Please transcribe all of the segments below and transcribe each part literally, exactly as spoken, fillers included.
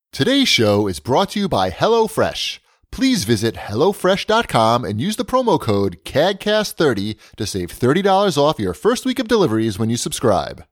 Today's show is brought to you by HelloFresh. Please visit hello fresh dot com and use the promo code C A D C A S T thirty to save thirty dollars off your first week of deliveries when you subscribe.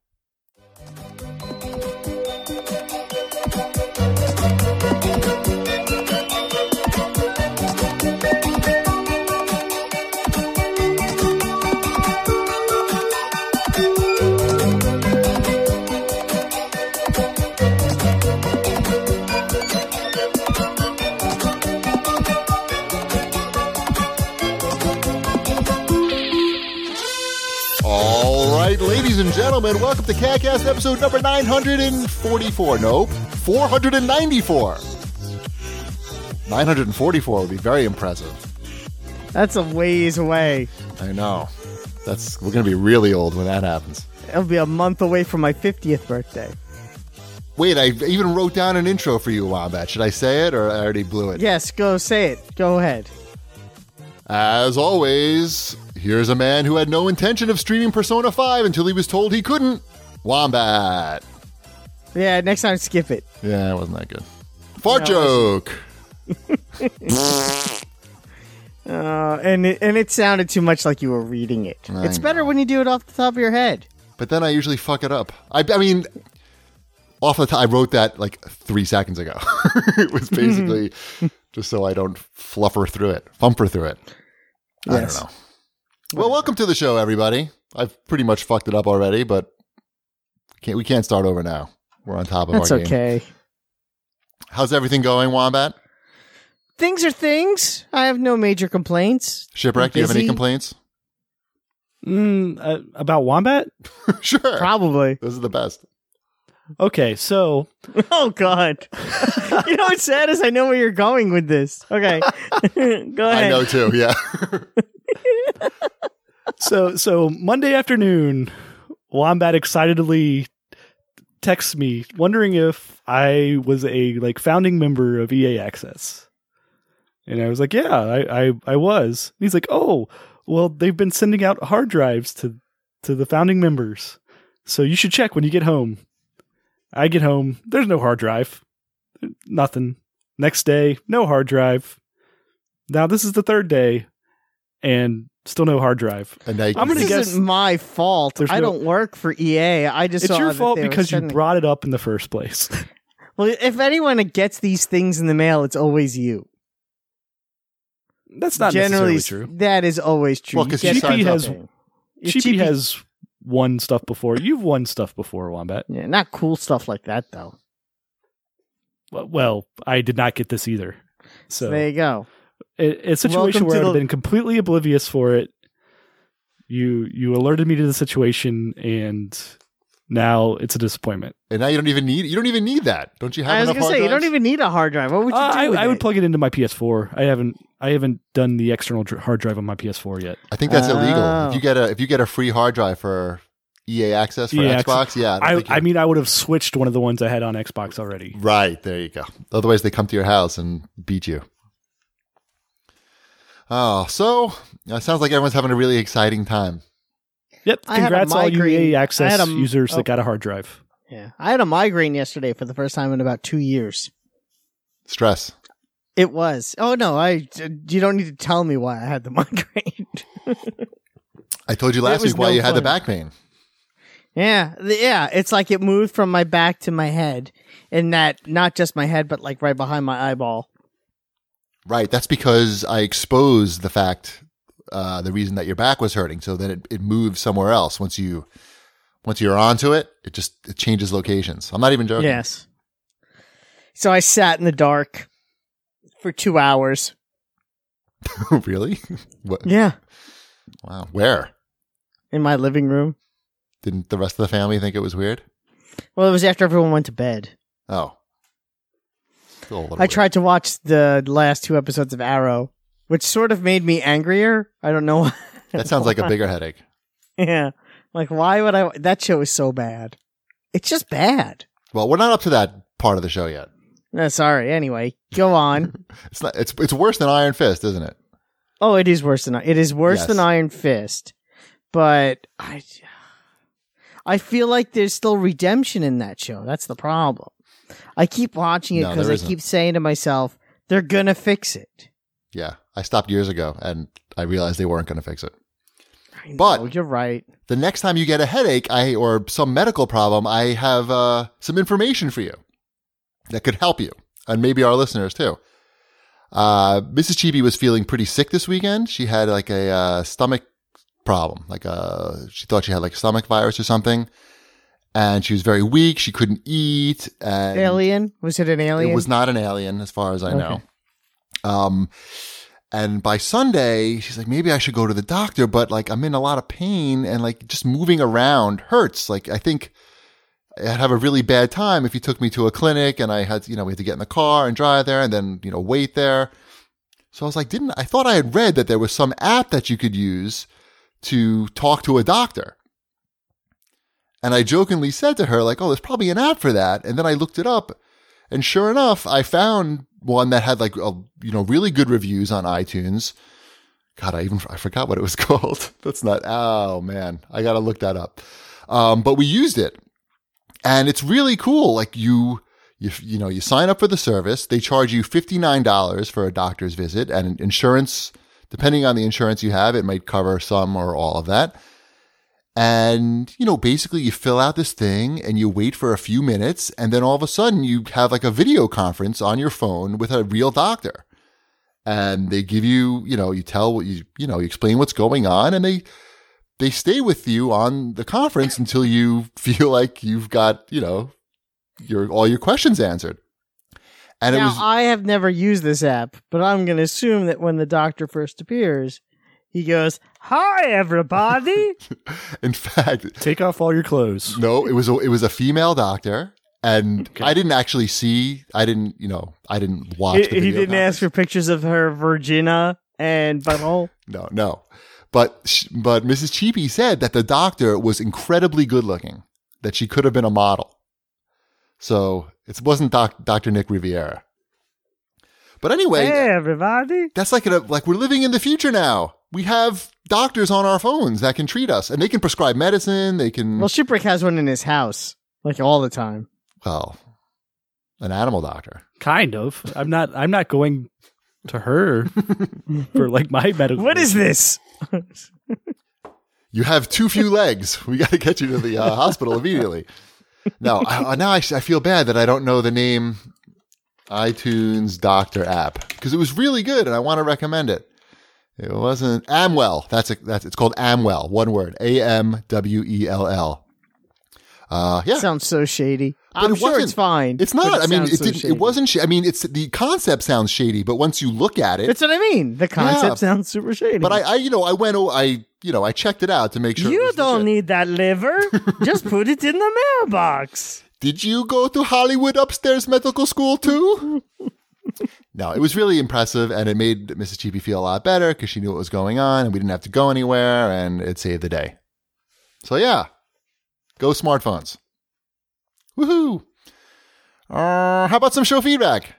Ladies and gentlemen, welcome to CADcast episode number nine hundred forty-four. Nope, four hundred ninety-four. nine hundred forty-four would be very impressive. That's a ways away. I know. That's we're going to be really old when that happens. It'll be a month away from my fiftieth birthday. Wait, I even wrote down an intro for you, Wombat. Should I say it, or I already blew it? Yes, go say it. Go ahead. As always, here's a man who had no intention of streaming Persona five until he was told he couldn't. Wombat. Yeah, next time skip it. Yeah, it wasn't that good. Fart No, joke. uh, and, it, and it sounded too much like you were reading it. I it's better know. when you do it off the top of your head. But then I usually fuck it up. I, I mean, off the top, I wrote that like three seconds ago. It was basically just so I don't fluffer through it, thumper through it. Yes. I don't know. Well, welcome to the show, everybody. I've pretty much fucked it up already, but can't, we can't start over now. We're on top of That's our game. okay. How's everything going, Wombat? Things are things. I have no major complaints. Shipwreck, do you have any Busy? complaints? Mm, uh, about Wombat? Sure. Probably. Those are the best. Okay, so Oh, God. You know what's sad is I know where you're going with this. Okay. Go ahead. I know too, yeah. so so Monday afternoon, Wombat excitedly texts me wondering if I was a like founding member of E A Access. And I was like, yeah, I, I, I was. And he's like, oh, well, they've been sending out hard drives to, to the founding members. So you should check when you get home. I get home. There's no hard drive. Nothing. Next day, no hard drive. Now this is the third day and still no hard drive. And I, I'm gonna This guess isn't my fault. there's I no- don't work for E A. I just It's saw your that fault they were because you sending- brought it up in the first place. Well, if anyone gets these things in the mail, it's always you. That's not Generally, necessarily true. that is always true. Well, You 'cause get she signs up. something. If Cheapy Cheapy- has won stuff before. You've won stuff before, Wombat. Yeah, not cool stuff like that, though. Well, well, I did not get this either. So There you go. a, a situation Welcome where to I'd have the- been completely oblivious for it. You you alerted me to the situation, and now it's a disappointment. and now you don't even need you don't even need that. Don't you have I was enough going to hard say, you drives? don't even need a hard drive. What would you Uh, do I, with I it? would plug it into my P S four. I haven't I haven't done the external dr- hard drive on my P S four yet. I think that's illegal. Oh. If you get a if you get a free hard drive for E A Access for E A Xbox, Access. yeah. I, don't I, think I you- mean, I would have switched one of the ones I had on Xbox already. right there you go. Otherwise, they come to your house and beat you. Oh, so it sounds like everyone's having a really exciting time. Yep. I had a Congrats all you migraine. E A I Access had a- users oh. that got a hard drive. Yeah, I had a migraine yesterday for the first time in about two years. Stress. It was. Oh, no, I. You don't need to tell me why I had the migraine. I told you It last was week why no you had the fun. back pain. Yeah, the- yeah. It's like it moved from my back to my head, and that not just my head, but like right behind my eyeball. Right. That's because I exposed the fact, uh, the reason that your back was hurting, so that it, it moves somewhere else. Once you, once you're onto it, it just it changes locations. I'm not even joking. Yes. So I sat in the dark for two hours. Really? What? Yeah, Wow. Where? in my living room. Didn't the rest of the family think it was weird? Well, it was after everyone went to bed. Oh. Still a little I weird. tried to watch the last two episodes of Arrow, which sort of made me angrier. I don't know. That sounds like a bigger headache. Yeah. Like, why would I? That show is so bad. It's just bad. Well, we're not up to that part of the show yet. No, sorry. Anyway, go on. It's not. It's it's worse than Iron Fist, isn't it? Oh, it is worse than it is worse Yes. than Iron Fist, but I, I feel like there's still redemption in that show. That's the problem. I keep watching it No, because there I isn't. keep saying to myself, they're going to fix it. Yeah, I stopped years ago, and I realized they weren't going to fix it. I know, But- you're right. The next time you get a headache, I or some medical problem, I have uh, some information for you that could help you, and maybe our listeners too. Uh, Missus Cheapy was feeling pretty sick this weekend. She had like a uh, stomach problem, like a she thought she had like a stomach virus or something, and she was very weak. She couldn't eat. And Alien? Was it an alien? It was not an alien, as far as I know. Okay. Um, and by Sunday, she's like, maybe I should go to the doctor, but like I'm in a lot of pain, and like just moving around hurts. Like I think I'd have a really bad time if you took me to a clinic, and I had, you know, we had to get in the car and drive there, and then you know wait there. So I was like, didn't I thought I had read that there was some app that you could use to talk to a doctor. And I jokingly said to her, like, oh, there's probably an app for that. And then I looked it up, and sure enough, I found one that had like, a, you know, really good reviews on iTunes. God, I even, I forgot what it was called. That's not, oh man, I got to look that up. Um, but we used it, and it's really cool. Like you, you, you know, you sign up for the service. They charge you fifty-nine dollars for a doctor's visit, and insurance, depending on the insurance you have, it might cover some or all of that. And, you know, basically you fill out this thing and you wait for a few minutes, and then all of a sudden you have like a video conference on your phone with a real doctor. And they give you, you know, you tell what you, you know, you explain what's going on, and they, they stay with you on the conference until you feel like you've got, you know, your, all your questions answered. And now, it was, I have never used this app, but I'm going to assume that when the doctor first appears, he goes, "Hi, everybody." in fact, Take off all your clothes. no, it was a, it was a female doctor, and Okay. I didn't actually see. I didn't, you know, I didn't watch. he the he video didn't ask conference. for pictures of her vagina and butthole. No, no, but sh- but Missus Cheapy said that the doctor was incredibly good looking, that she could have been a model. So it wasn't doc, Doctor Nick Riviera. But anyway, Hey, everybody. that's like a, like we're living in the future now. We have doctors on our phones that can treat us, and they can prescribe medicine. They can, Well, Shipwreck has one in his house, like all the time. well, an animal doctor. Kind of. I'm not. I'm not going to her for like my medical. What is this? You have too few legs. We got to get you to the uh, hospital immediately. No, I, now I, I feel bad that I don't know the name iTunes Doctor app, because it was really good and I want to recommend it. It wasn't Amwell. That's a, that's it's called Amwell. One word. A M W E L L. Uh, yeah. Sounds so shady. But I'm it sure wasn't- it's fine. It's but not. I mean, sounds it so didn't, shady. it wasn't. Sh- I mean, it's the concept sounds shady, but once you look at it, That's what I mean. The concept Yeah. sounds super shady. but I, I, you know, I went. o- I, you know, I checked it out to make sure. it you was don't legit. need that liver. Just put it in the mailbox. Did you go to Hollywood Upstairs Medical School too? No, it was really impressive, and it made Missus Cheapy feel a lot better because she knew what was going on, and we didn't have to go anywhere, and it saved the day. So yeah, go smartphones. Woohoo! Uh, how about some show feedback?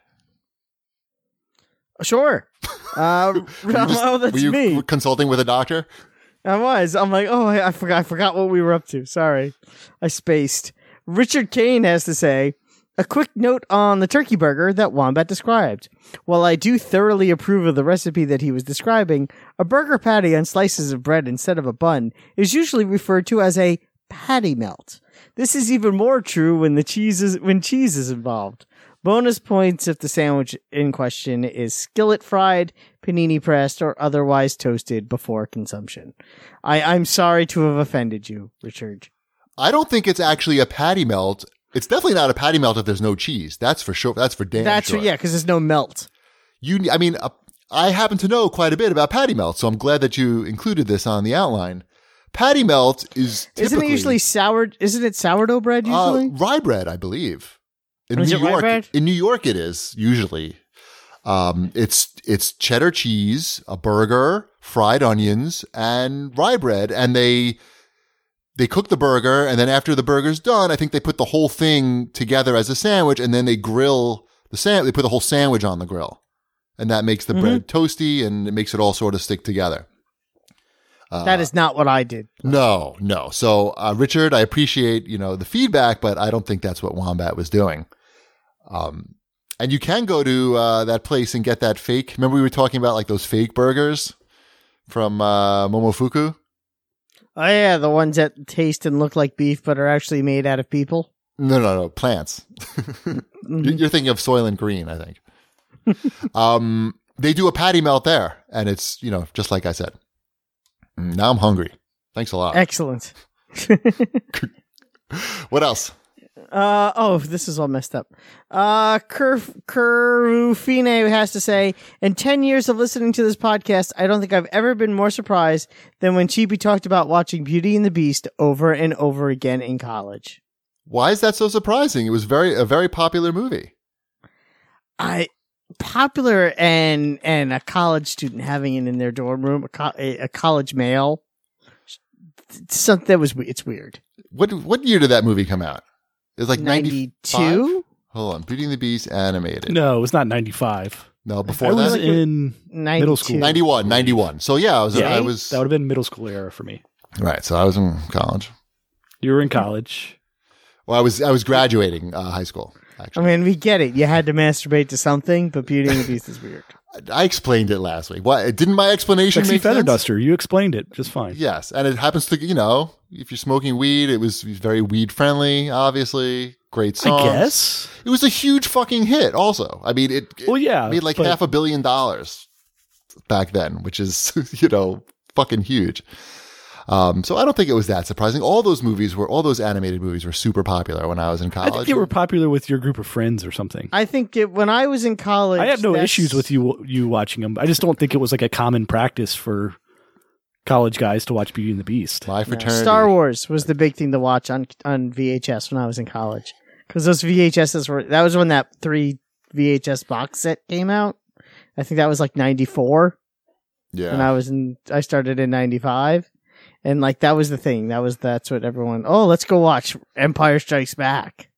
Sure. Uh, Were you just- oh, that's were you me. consulting with a doctor? I was. I'm like, oh, I I forgot. I forgot what we were up to. Sorry, I spaced. Richard Kane has to say, a quick note on the turkey burger that Wombat described. While I do thoroughly approve of the recipe that he was describing, a burger patty on slices of bread instead of a bun is usually referred to as a patty melt. This is even more true when the cheese is when cheese is involved. Bonus points if the sandwich in question is skillet fried, panini pressed, or otherwise toasted before consumption. I, I'm sorry to have offended you, Richard. I don't think it's actually a patty melt. It's definitely not a patty melt if there's no cheese. That's for sure. That's for damn That's sure. yeah, because there's no melt. You, I mean, uh, I happen to know quite a bit about patty melt, so I'm glad that you included this on the outline. Patty melt is typically, Isn't it usually sour? Isn't it sourdough bread uh, usually? rye bread, I believe. In Is New it rye York, bread? in New York, it is usually. Um, it's it's cheddar cheese, a burger, fried onions, and rye bread, and they they cook the burger, and then after the burger's done, I think they put the whole thing together as a sandwich, and then they grill the sand. They put the whole sandwich on the grill, and that makes the Mhm. bread toasty, and it makes it all sort of stick together. Uh, that is not what I did. no, no. So, uh, Richard, I appreciate, you know, the feedback, but I don't think that's what Wombat was doing. Um, and you can go to uh, that place and get that fake. Remember we were talking about like those fake burgers from uh, Momofuku? Oh yeah, the ones that taste and look like beef but are actually made out of people. No, no, no, plants. Mm-hmm. You're thinking of Soylent Green, I think. um, they do a patty melt there, and it's, you know, just like I said. Now I'm hungry. Thanks a lot. Excellent. What else? Uh oh, this is all messed up. Uh, Cur- Curufine has to say, in ten years of listening to this podcast, I don't think I've ever been more surprised than when Chibi talked about watching Beauty and the Beast over and over again in college. Why is that so surprising? It was very a very popular movie. I popular and and a college student having it in their dorm room, a, co- a, a college male. Something that was it's weird. What what year did that movie come out? It was like ninety-two. Hold on, Beauty and the Beast animated. No, it was not ninety-five. No, before I was that, in ninety-two. middle school. ninety-one, ninety-one. So yeah, I was. Yeah, I was that would have been middle school era for me. right. So I was in college. You were in college. Well, I was I was graduating uh, high school. I Actually, mean, we get it. You had to masturbate to something, but Beauty and the Beast is weird. I explained it last week. What didn't my explanation Sexy make Feather sense? Duster. You explained it just fine. Yes, and it happens to you know if you're smoking weed, it was very weed friendly. Obviously, great songs. I guess. It was a huge fucking hit. Also, I mean, it, it Well, yeah, made like but- half a billion dollars back then, which is you know fucking huge. Um, so I don't think it was that surprising. All those movies were, all those animated movies were super popular when I was in I college. think they were popular with your group of friends or something. I think it, when I was in college, I have no that's- issues with you you watching them. I just don't think it was like a common practice for college guys to watch Beauty and the Beast. My No, fraternity. Star Wars was the big thing to watch on on V H S when I was in college because those V H Ses were that was when that three V H S box set came out. I think that was like ninety-four, Yeah. and I was in. I started in ninety-five, and like that was the thing. That was that's what everyone. Oh, let's go watch Empire Strikes Back.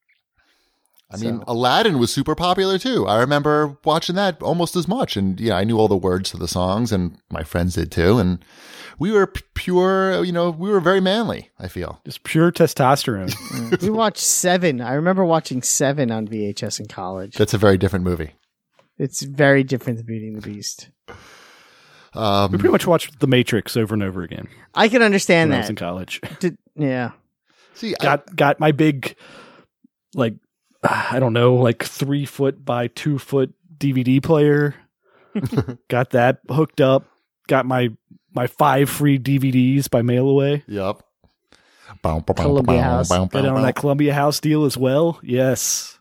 I mean, So- Aladdin was super popular too. I remember watching that almost as much. And yeah, I knew all the words to the songs and my friends did too. And we were p- pure, you know, we were very manly, I feel. Just pure testosterone. We watched Seven. I remember watching Seven on V H S in college. That's a very different movie. It's very different than Beauty and the Beast. we Um, pretty much watched The Matrix over and over again I can understand when I was in that. college. Did- yeah. see, I, got got my big, like, I don't know, like three foot by two foot D V D player. Got that hooked up. Got my my five free D V Ds by mail away. yep. Columbia House. Got in on that Columbia House deal as well. Yes.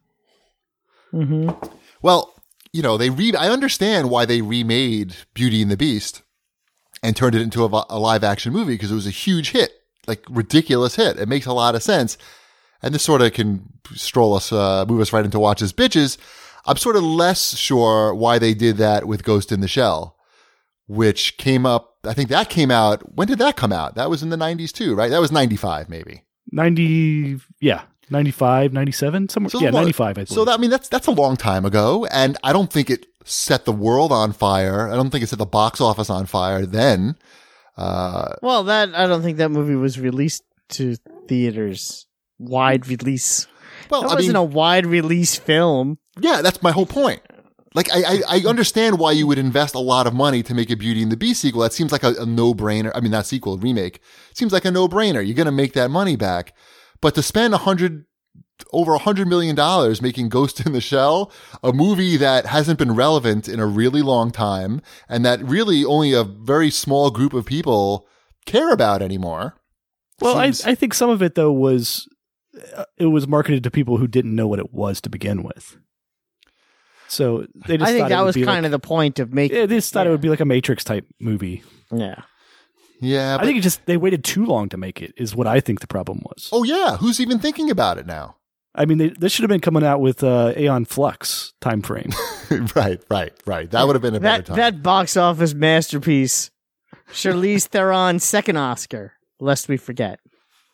Mm-hmm. Well, you know, they re- I understand why they remade Beauty and the Beast and turned it into a, a live action movie because it was a huge hit, like ridiculous hit. It makes a lot of sense. And this sort of can stroll us, uh, move us right into Watch as Bitches. I'm sort of less sure why they did that with Ghost in the Shell, which came up, I think that came out, when did that come out? That was in the nineties too, right? That was ninety-five maybe. ninety, yeah. ninety-five, ninety-seven, somewhere. So yeah, long- ninety-five, I believe. So that, I mean, that's that's a long time ago, and I don't think it set the world on fire. I don't think it set the box office on fire then. Uh, Well, that I don't think that movie was released to theaters. Wide release. well, That I wasn't mean, a wide release film. yeah, that's my whole point. Like, I, I, I understand why you would invest a lot of money to make a Beauty and the Beast sequel. That seems like a, a no-brainer. I mean, not sequel, remake. Seems like a no-brainer. You're going to make that money back. But to spend a hundred, over a hundred million dollars making Ghost in the Shell, a movie that hasn't been relevant in a really long time, and that really only a very small group of people care about anymore. well, I, seems- I think some of it, though, was uh, it was marketed to people who didn't know what it was to begin with. So they just I think thought it that would was be kind like, of the point of making. yeah, they just thought yeah. it would be like a Matrix type movie. Yeah. Yeah, but, I think it just they waited too long to make it is what I think the problem was. oh yeah, who's even thinking about it now? I mean, they, this should have been coming out with uh, Aeon Flux time frame. right, right, right. That would have been a better That time. that box office masterpiece. Charlize Theron's second Oscar, lest we forget.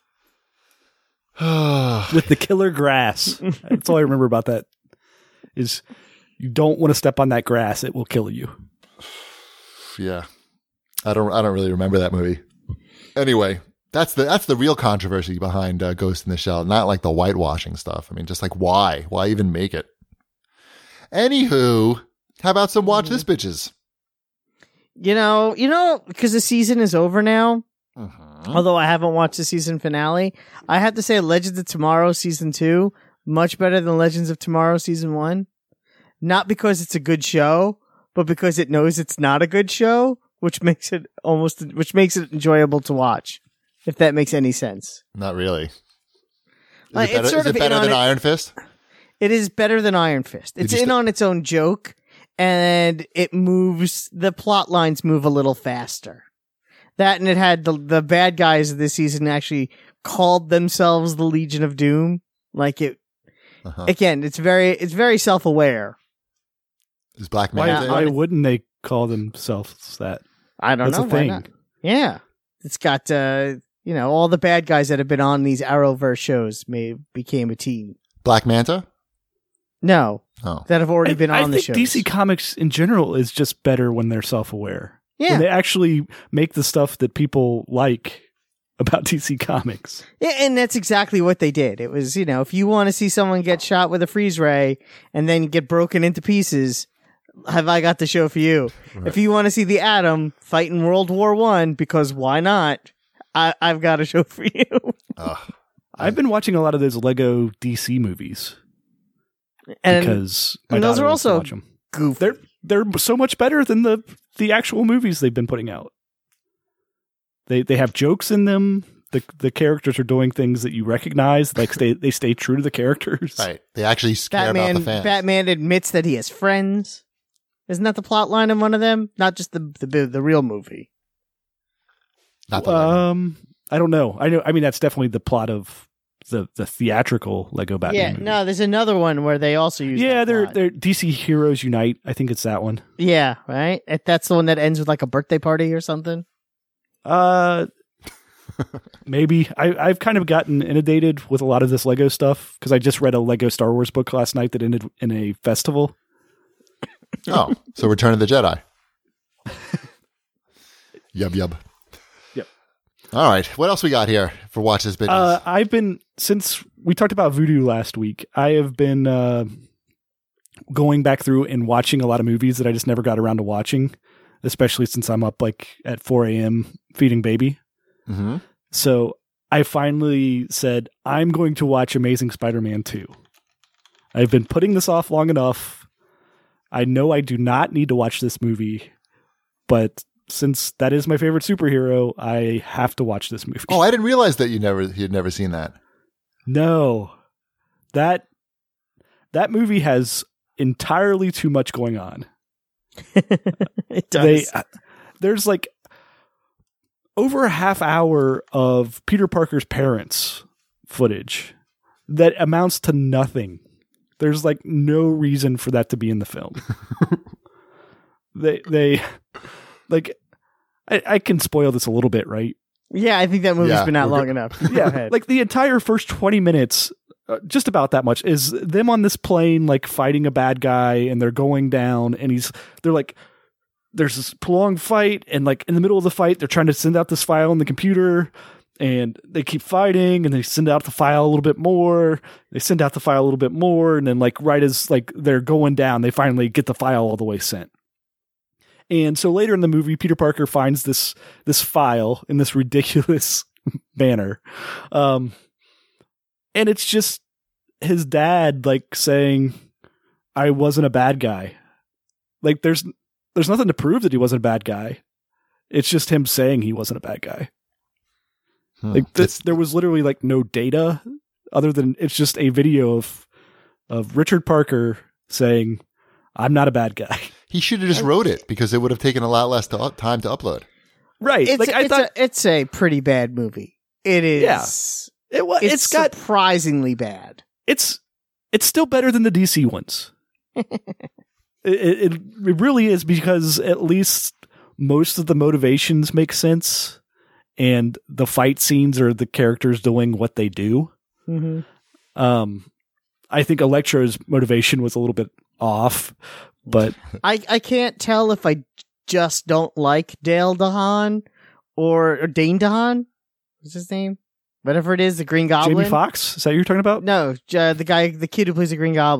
with the killer grass. That's all I remember about that. Is you don't want to step on that grass; it will kill you. yeah, I don't. I don't really remember that movie. Anyway, that's the that's the real controversy behind uh, Ghost in the Shell. Not like the whitewashing stuff. I mean, just like why? Why even make it? Anywho, how about some watch this bitches? You know, you know, because the season is over now. Mm-hmm. Although I haven't watched the season finale, I have to say Legends of Tomorrow season two much better than Legends of Tomorrow season one. Not because it's a good show, but because it knows it's not a good show, which makes it almost, which makes it enjoyable to watch. If that makes any sense. Not really. Is Like, it better, it's sort is it of better in on than it- Iron Fist? It is better than Iron Fist. It's you in st- on its own joke, and it moves, the plot lines move a little faster. That and it had the the bad guys of this season actually called themselves the Legion of Doom. Like it, Uh-huh. again, it's very, it's very self-aware. Is Black Why, Manta? why in it? wouldn't they call themselves that? I don't That's know. a why thing. not? Yeah. It's got, uh, you know, all the bad guys that have been on these Arrowverse shows may became a team. Black Manta? No, Oh. that have already I, been I on the think shows. D C Comics in general is just better when they're self-aware. Yeah. When they actually make the stuff that people like about D C Comics. Yeah, and that's exactly what they did. It was, you know, if you want to see someone get shot with a freeze ray and then get broken into pieces, have I got the show for you? Right. If you want to see the Atom fight in World War One, because why not? I, I've got a show for you. Ugh. I've been watching a lot of those Lego D C movies And because my and those daughter are wants to also watch them. goofy. They're they're so much better than the the actual movies they've been putting out. They they have jokes in them. The the characters are doing things that you recognize. Like they they stay true to the characters. Right. They actually care about Batman. the fans. Batman admits that he has friends. Isn't that the plot line in one of them? Not just the the the real movie. Not the Lego. Um, I don't know. I know. I mean, that's definitely the plot of the the theatrical Lego Batman. Yeah. movie. No, there's another one where they also use. Yeah, that they're plot. they're D C Heroes Unite. I think it's that one. Yeah. Right. That's the one that ends with like a birthday party or something. Uh, maybe I I've kind of gotten inundated with a lot of this Lego stuff because I just read a Lego Star Wars book last night that ended in a festival. Oh, so Return of the Jedi. Yub yub. Yep. All right. What else we got here for Watch This Bitches? Uh, I've been since we talked about Voodoo last week. I have been uh, going back through and watching a lot of movies that I just never got around to watching, especially since I'm up like at four a.m. feeding baby. mm-hmm. So I finally said I'm going to watch Amazing Spider-Man two. I've been putting this off long enough. I know I do not need to watch this movie, but since that is my favorite superhero, I have to watch this movie. Oh, I didn't realize that you never you'd never seen that. No, that that movie has entirely too much going on. It does. They, uh, there's like over a half hour of Peter Parker's parents footage that amounts to nothing. There's like no reason for that to be in the film. they they like I, I can spoil this a little bit, right? Yeah, I think that movie's Yeah, been out we're long go- enough. Go Yeah, ahead. like the entire first twenty minutes, uh, just about that much, is them on this plane, like fighting a bad guy, and they're going down, and he's, they're like, there's this prolonged fight, and like in the middle of the fight, they're trying to send out this file on the computer, and they keep fighting, and they send out the file a little bit more, they send out the file a little bit more, and then like right as like they're going down, they finally get the file all the way sent. And so later in the movie, Peter Parker finds this this file in this ridiculous manner. Um, and it's just his dad like saying, I wasn't a bad guy. Like there's there's nothing to prove that he wasn't a bad guy. It's just him saying he wasn't a bad guy. Hmm. Like this, there was literally like no data other than it's just a video of of Richard Parker saying, I'm not a bad guy. He should have just wrote it because it would have taken a lot less to, time to upload. Right. It's, like I it's, thought a, it's a pretty bad movie. It is. Yeah. it was It's, it's got surprisingly bad. it's it's still better than the D C ones. it, it it really is because at least most of the motivations make sense, and the fight scenes are the characters doing what they do. Mm-hmm. Um, I think Electro's motivation was a little bit off, but I, I can't tell if I just don't like Dale DeHaan or, or Dane DeHaan. What's his name? Whatever it is, the Green Goblin. Jamie Foxx, is that what you're talking about? No, uh, the guy, the kid who plays the Green Goblin.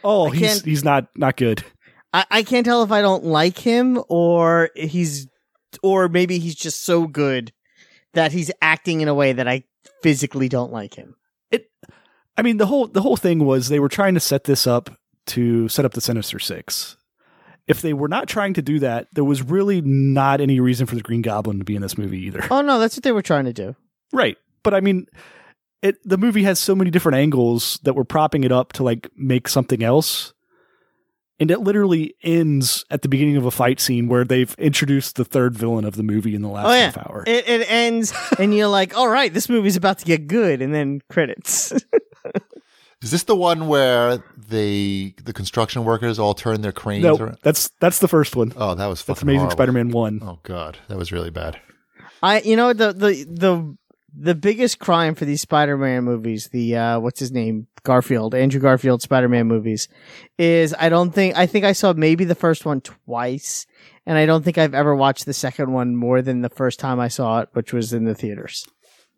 Oh, I he's can't- he's not not good. I, I can't tell if I don't like him or he's, or maybe he's just so good that he's acting in a way that I physically don't like him. It. I mean, the whole the whole thing was they were trying to set this up to set up the Sinister Six. If they were not trying to do that, there was really not any reason for the Green Goblin to be in this movie either. Oh no, that's what they were trying to do. Right. But I mean, it the movie has so many different angles that we're propping it up to like make something else. And it literally ends at the beginning of a fight scene where they've introduced the third villain of the movie in the last Oh yeah, half hour. it, it ends, and you're like, "All right, this movie's about to get good," and then credits. Is this the one where they the construction workers all turn their cranes no, around? that's that's the first one. Oh, that was fucking That's Amazing horrible. Spider-Man one. Oh god, that was really bad. I, you know, the the the the biggest crime for these Spider-Man movies, the uh, what's his name, Garfield, Andrew Garfield Spider-Man movies, is I don't think I think I saw maybe the first one twice, and I don't think I've ever watched the second one more than the first time I saw it, which was in the theaters.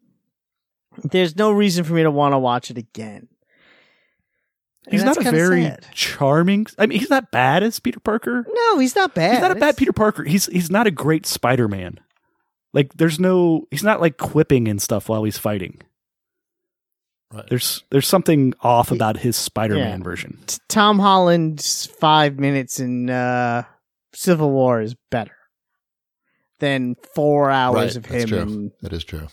There's no reason for me to want to watch it again. And He's that's not a kinda very sad. charming. I mean, he's not bad as Peter Parker. No, he's not bad. He's not a bad It's- Peter Parker. He's he's not a great Spider-Man. Like, there's no. He's not like quipping and stuff while he's fighting. Right. There's there's something off He- about his Spider-Man Yeah. version. T- Tom Holland's five minutes in uh, Civil War is better than four hours Right, of that's him. true. And That is true.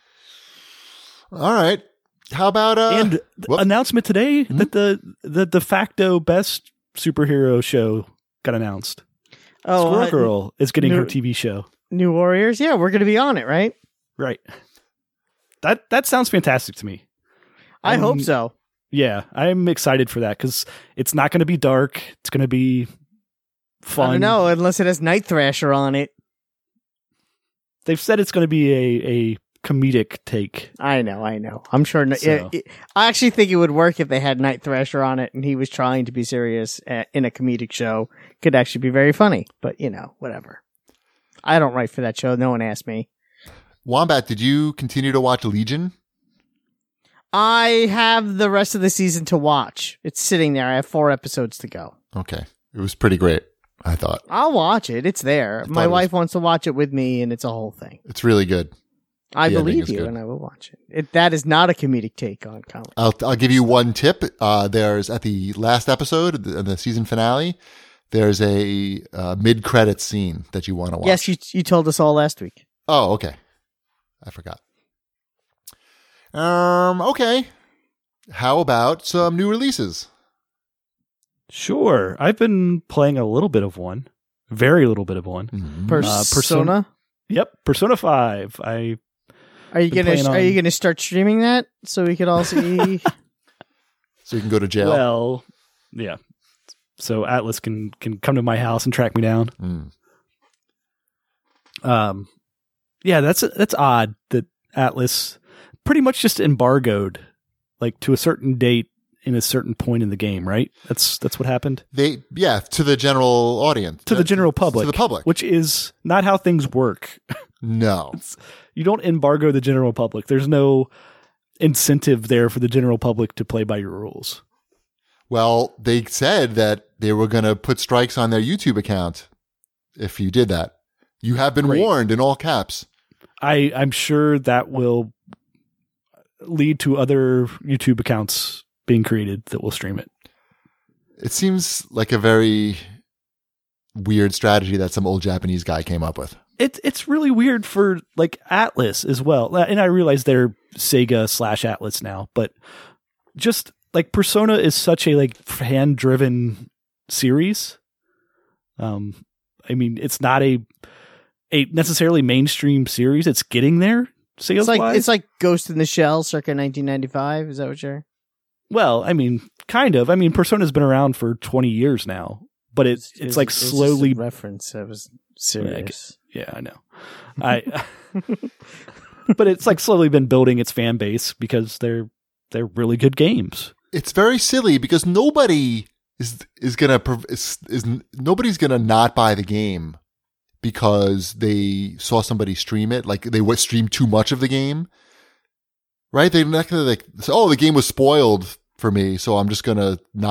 All right. How about uh and the whoop. announcement today Hmm? that the the de facto best superhero show got announced. oh, Squirrel uh, Girl is getting New- her T V show. New Warriors. Yeah, we're going to be on it, right? Right. That that sounds fantastic to me. I Um, hope so. Yeah, I'm excited for that because it's not going to be dark. It's going to be fun. I don't know, unless it has Night Thrasher on it. They've said it's going to be a, a comedic take. I know, I know. I'm sure. No, So- it- it- I actually think it would work if they had Night Thrasher on it and he was trying to be serious uh, in a comedic show. Could actually be very funny, but you know, whatever. I don't write for that show. No one asked me. Wombat, did you continue to watch Legion? I have the rest of the season to watch. It's sitting there. I have four episodes to go. Okay. It was pretty great, I thought. I'll watch it. It's there. I My thought it wife wants to watch it with me, and it's a whole thing. It's really good. I The ending believe is you, good. and I will watch it. it. That is not a comedic take on comedy. I'll I'll give you one tip. Uh, there's at the last episode, the, the season finale, there's a uh, mid-credits scene that you want to watch. Yes, you you told us all last week. Oh, okay. I forgot. Um. Okay. How about some new releases? Sure. I've been playing a little bit of one. Very little bit of one. Mhm. Persona. Persona- Yep. Persona five. I Are you been gonna playing Are you on- gonna start streaming that so we could all see? So you can go to jail. well, yeah. So Atlas can can come to my house and track me down. Mm. Um, yeah, that's that's odd that Atlas pretty much just embargoed, like to a certain date in a certain point in the game, right? That's that's what happened They yeah to the general audience to the general public, to the public. which is not how things work. No. You don't embargo the general public. There's no incentive there for the general public to play by your rules. Well, they said that they were going to put strikes on their YouTube account if you did that. You have been Great. warned in all caps. I I'm sure that will lead to other YouTube accounts being created that will stream it. It seems like a very weird strategy that some old Japanese guy came up with. It's it's really weird for like Atlas as well, and I realize they're Sega slash Atlas now, but just like Persona is such a like fan driven series. Um, I mean, it's not a a necessarily mainstream series. It's getting there. Sales it's like wise. it's like Ghost in the Shell, circa nineteen ninety-five. Is that what you're? Well, I mean, kind of. I mean, Persona's been around for twenty years now, but it's it's, It's- like it's just a slowly. reference. I was serious. Yeah, I know. I. But it's like slowly been building its fan base because they're they're really good games. It's very silly because nobody is is gonna prov- is, is nobody's gonna not buy the game because they saw somebody stream it. Like they would stream too much of the game, right? They're not gonna like say, "Oh, the game was spoiled for me, so I'm just gonna not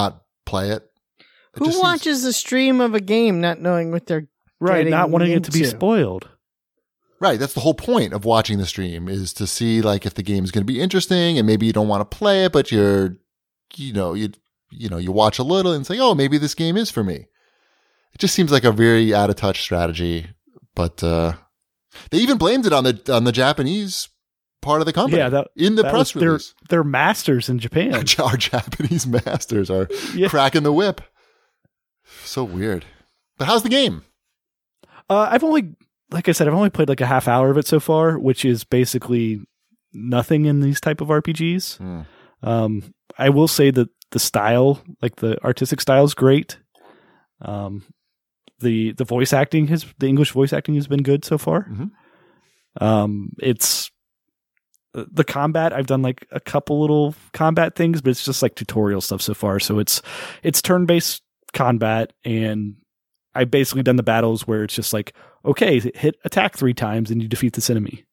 play it. It Who just seems- watches a stream of a game not knowing what they're Right, getting not wanting it to be into? spoiled. Right, that's the whole point of watching the stream is to see like if the game is going to be interesting, and maybe you don't want to play it, but you're, you know, you you know, you watch a little and say, oh, maybe this game is for me. It just seems like a very out of touch strategy, but uh, they even blamed it on the on the Japanese part of the company. Yeah, that in the that press was their, release, they're masters in Japan. our Japanese masters are Yeah. cracking the whip. So weird. But how's the game? Uh, I've only, like I said, I've only played like a half hour of it so far, which is basically nothing in these type of R P Gs. Hmm. Um, I will say that the style, like the artistic style, is great. Um, the the voice acting has the English voice acting has been good so far. Mhm. Um, it's the combat. I've done like a couple little combat things, but it's just like tutorial stuff so far. So it's it's turn based combat, and I've basically done the battles where it's just like, okay, hit attack three times and you defeat this enemy.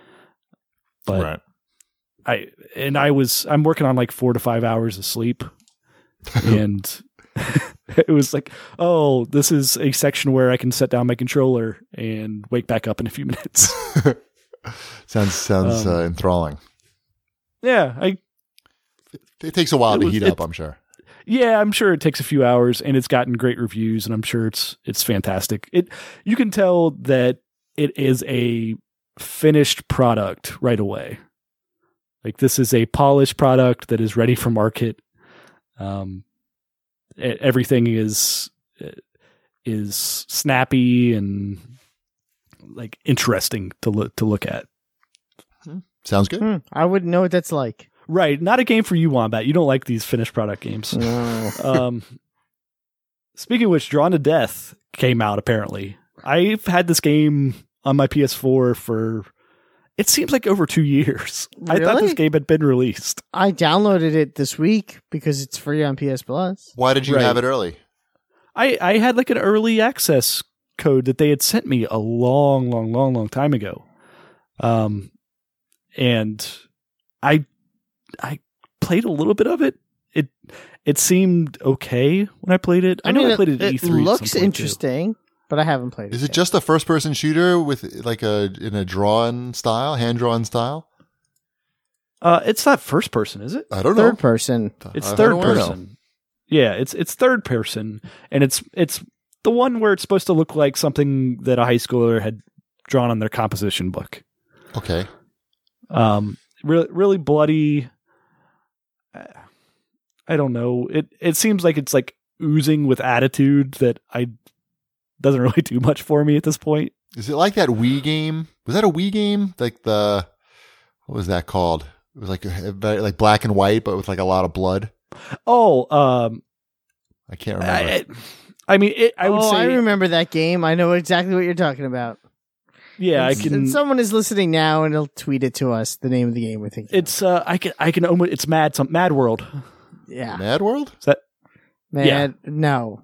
But Right. I and I was I'm working on like four to five hours of sleep, and it was like, oh, this is a section where I can set down my controller and wake back up in a few minutes. sounds sounds Um, uh, enthralling. yeah, I It takes a while it to was- heat it- up, I'm sure. yeah, I'm sure it takes a few hours, and it's gotten great reviews, and I'm sure it's it's fantastic. It you can tell that it is a finished product right away. Like this is a polished product that is ready for market. Um, e- everything is is snappy and like interesting to look to look at. Sounds good. Hmm, I wouldn't know what that's like. Right, not a game for you, Wombat. You don't like these finished product games. No. um, speaking of which, Drawn to Death came out apparently. I've had this game on my P S four for, it seems like over two years. I thought Really? this game had been released. I downloaded it this week because it's free on P S Plus. Why did you Right. have it early? I, I had like an early access code that they had sent me a long, long, long, long time ago. Um, and I I played a little bit of it. It it seemed okay when I played it. I, know mean, I played it at E it three. at looks some point, too. interesting, but I haven't played it. Is it yet. just a first person shooter with like a in a drawn style, hand drawn style? Uh, it's not first person, is it? I don't third know. person? It's I- I third don't wanna know. person. Yeah, it's it's third person, and it's it's the one where it's supposed to look like something that a high schooler had drawn on their composition book. Okay. Um, really, really bloody. I don't know. It it seems like it's like oozing with attitude that I doesn't really do much for me at this point. Is it like that Wii game? Was that a Wii game? Like the what was that called? It was like a, very- like black and white, but with like a lot of blood. Oh, um, I can't remember. I, I mean, it, I would oh, say, I remember that game. I know exactly what you're talking about. yeah, I And s- can. and someone is listening now, and they'll tweet it to us. The name of the game, I think. It's uh, I can I can almost. It's Mad some Mad World. yeah, Mad World? Is that man. yeah. No,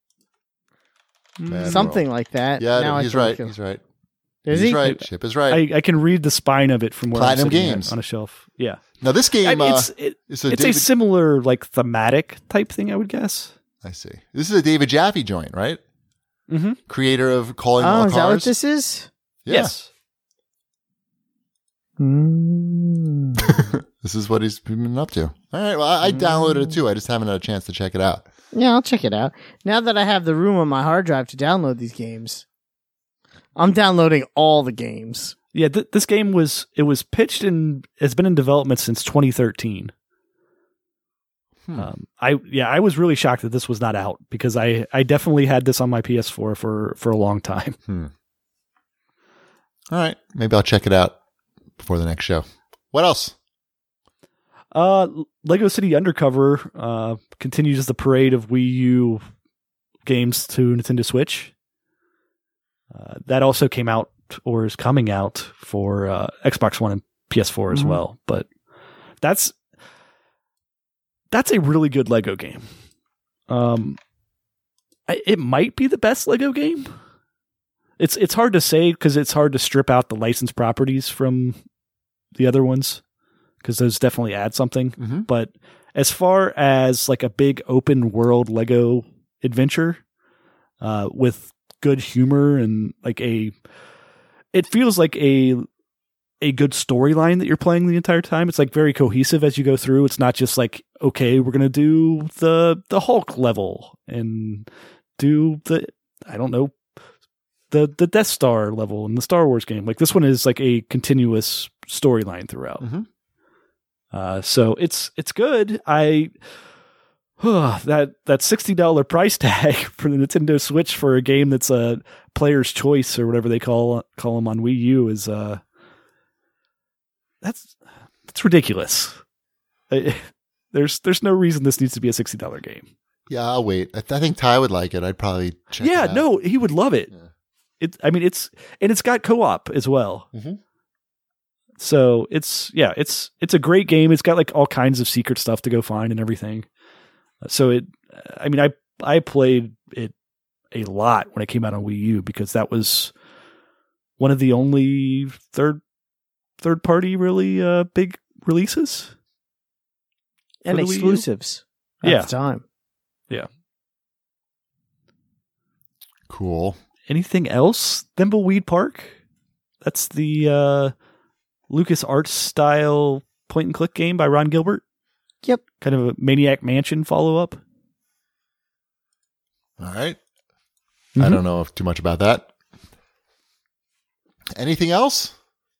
Mad something World. like that. Yeah, Now I he's feel right. like it- He's right. Is he's he? right. Chip is right. I, I can read the spine of it from where Platinum I'm sitting at Games. on a shelf. Yeah, Now this game I mean, uh, it's it, is a it's David. a similar like thematic type thing, I would guess. I see. This is a David Jaffe joint, right? Mm-hmm. Creator of Calling Oh, All is that what Cars. this is? Yeah. Yes. Mm. This is what he's been up to. All right. Well, I, I downloaded it too. I just haven't had a chance to check it out. Yeah, I'll check it out. Now that I have the room on my hard drive to download these games, I'm downloading all the games. Yeah, th- this game was it was pitched and has been in development since twenty thirteen. Hmm. Um, I yeah, I was really shocked that this was not out because I, I definitely had this on my P S four for, for a long time. Hmm. All right. Maybe I'll check it out before the next show. What else? Uh, Lego City Undercover uh, continues the parade of Wii U games to Nintendo Switch. Uh, that also came out or is coming out for uh, Xbox One and P S four as Mhm. well. But that's that's a really good Lego game. Um, I, it might be the best Lego game. It's it's hard to say because it's hard to strip out the licensed properties from the other ones because those definitely add something. Mm-hmm. But as far as like a big open world Lego adventure uh, with good humor and like a, it feels like a a good storyline that you're playing the entire time. It's like very cohesive as you go through. It's not just like, okay, we're gonna do the the Hulk level and do the I don't know the the Death Star level in the Star Wars game. Like this one is like a continuous storyline throughout. Mm-hmm. Uh, so it's it's good. I oh, that that sixty dollar price tag for the Nintendo Switch for a game that's a player's choice or whatever they call call them on Wii U is uh that's that's ridiculous. I, there's there's no reason this needs to be a sixty dollar game. Yeah, I'll wait. I, th- I think Ty would like it. I'd probably check Yeah, it out. no, he would love it. Yeah. It I mean it's and it's got co-op as well. Mm-hmm. So it's yeah, it's it's a great game. It's got like all kinds of secret stuff to go find and everything. So it, I mean, I I played it a lot when it came out on Wii U because that was one of the only third third party really uh, big releases And for the Wii U. exclusives at Yeah. the time. Yeah. Cool. Anything else? Thimbleweed Park. That's the uh, Lucas Arts style point and click game by Ron Gilbert. Yep. Kind of a Maniac Mansion follow up. All right. Mm-hmm. I don't know too much about that. Anything else?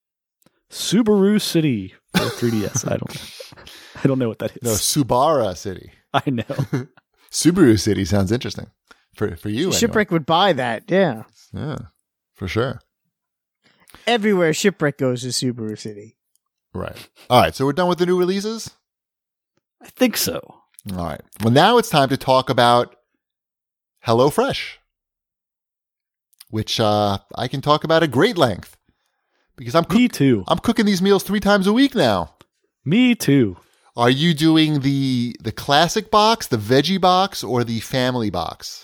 Subaru City for three D S. I don't know. I don't know what that is. No, Subara City. I know. Subaru City sounds interesting for for you. Anyway. Shipwreck would buy that, yeah. Yeah, for sure. Everywhere Shipwreck goes is Subaru City. Right. All right. So we're done with the new releases. I think so. All right. Well, now it's time to talk about HelloFresh, which uh, I can talk about at great length because I'm Me cook- too. I'm cooking these meals three times a week now. Me too. Are you doing the the classic box, the veggie box, or the family box?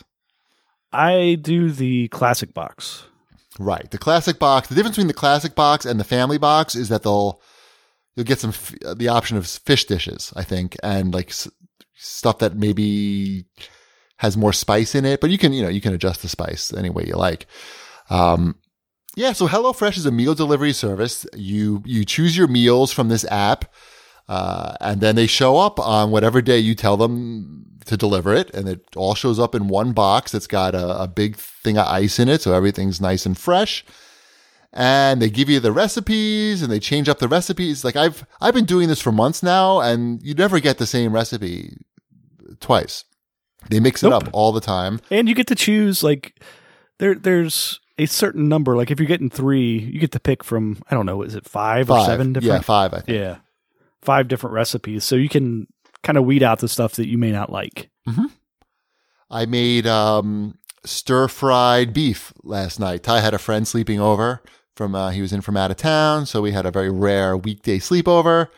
I do the classic box. Right. The classic box. The difference between the classic box and the family box is that they'll you'll get some f- the option of fish dishes, I think, and like s- stuff that maybe has more spice in it. But you can you know you can adjust the spice any way you like. Um, yeah. So HelloFresh is a meal delivery service. You you choose your meals from this app. Uh, and then they show up on whatever day you tell them to deliver it. And it all shows up in one box that's got a, a big thing of ice in it. So everything's nice and fresh. And they give you the recipes and they change up the recipes. Like I've, I've been doing this for months now and you never get the same recipe twice. They mix it Nope. up all the time. And you get to choose like there there's a certain number. Like if you're getting three, you get to pick from, I don't know, is it five, or Five. seven different? Yeah, five, I think. Yeah. Five different recipes. So you can kind of weed out the stuff that you may not like. Mm-hmm. I made um, stir fried beef last night. Ty had a friend sleeping over from uh, he was in from out of town, so we had a very rare weekday sleepover.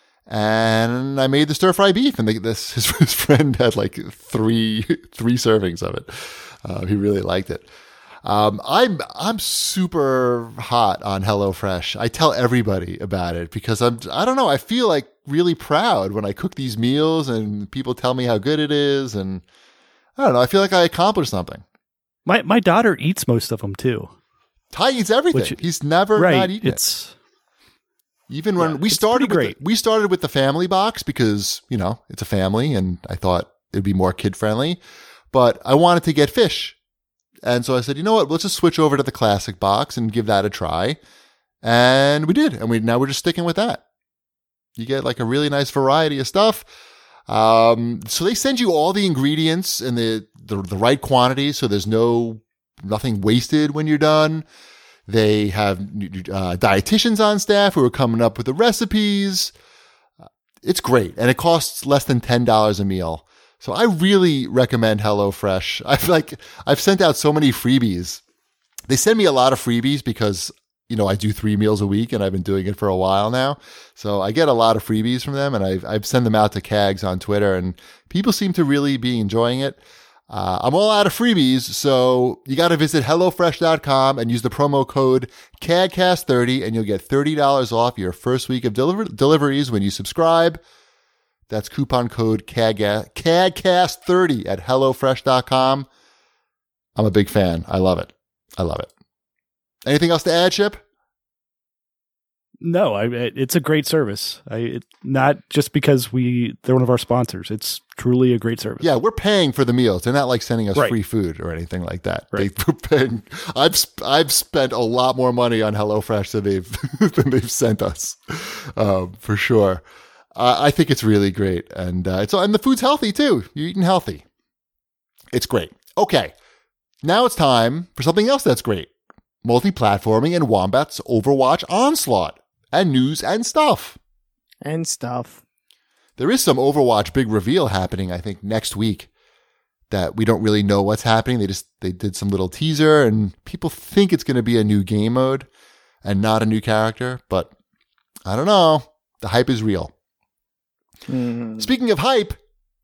And I made the stir fried beef, and the, this his, his friend had like three three servings of it. Uh, he really liked it. Um, I'm I'm super hot on HelloFresh. I tell everybody about it because I'm I don't know. I feel like really proud when I cook these meals and people tell me how good it is, and I don't know. I feel like I accomplished something. My my daughter eats most of them too. Ty eats everything. Which- He's never right. not eaten it. It's Even when yeah, we it's started pretty with great. the, we started with the family box because you know it's a family, and I thought it'd be more kid friendly. But I wanted to get fish. And so I said, you know what, let's just switch over to the classic box and give that a try. And we did. And we now we're just sticking with that. You get like a really nice variety of stuff. Um, so they send you all the ingredients in the, the, the right quantity. So there's no, nothing wasted when you're done. They have uh, dietitians on staff who are coming up with the recipes. It's great. And it costs less than ten dollars a meal. So I really recommend HelloFresh. I've like I've sent out so many freebies. They send me a lot of freebies because, you know, I do three meals a week and I've been doing it for a while now. So I get a lot of freebies from them and I've I've sent them out to C A Gs on Twitter and people seem to really be enjoying it. Uh, I'm all out of freebies, so you got to visit HelloFresh dot com and use the promo code C A G cast thirty and you'll get thirty dollars off your first week of deliver- deliveries when you subscribe. That's coupon code C A D C A S T thirty at hello fresh dot com. I'm a big fan. I love it. I love it. Anything else to add, Chip? No, I, it's a great service. I, it, not just because we they're one of our sponsors. It's truly a great service. Yeah, we're paying for the meals. They're not like sending us Right. free food or anything like that. Right. They're paying. I've sp- I've spent a lot more money on HelloFresh than they've than they've sent us, um, for sure. Uh, I think it's really great, and uh, it's and the food's healthy too. You're eating healthy. It's great. Okay, now it's time for something else that's great: multi-platforming and Wombat's Overwatch Onslaught. And news and stuff. And stuff. There is some Overwatch big reveal happening, I think, next week that we don't really know what's happening. They just they did some little teaser and people think it's going to be a new game mode and not a new character, but I don't know. The hype is real. Mm. Speaking of hype,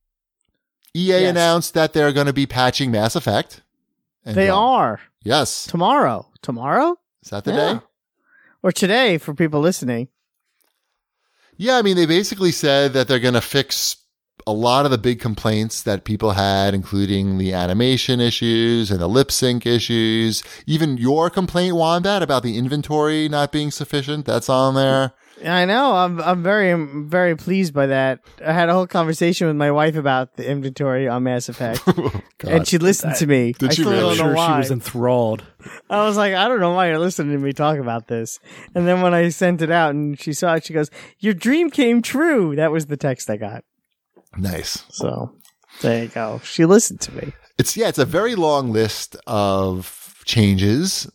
E A Yes. announced that they're going to be patching Mass Effect. And They uh, are. Yes. Tomorrow. Tomorrow? Is that the Yeah. day? Or today for people listening. Yeah, I mean, they basically said that they're going to fix a lot of the big complaints that people had, including the animation issues and the lip sync issues. Even your complaint, Wombat, about the inventory not being sufficient, that's on there. I know. I'm I'm very I'm very pleased by that. I had a whole conversation with my wife about the inventory on Mass Effect, Oh, God. and she listened to me. Did I she still really? I'm don't know sure why. she was enthralled. I was like, I don't know why you're listening to me talk about this. And then when I sent it out and she saw it, she goes, "Your dream came true." That was the text I got. Nice. So there you go. She listened to me. It's, yeah, it's a very long list of changes.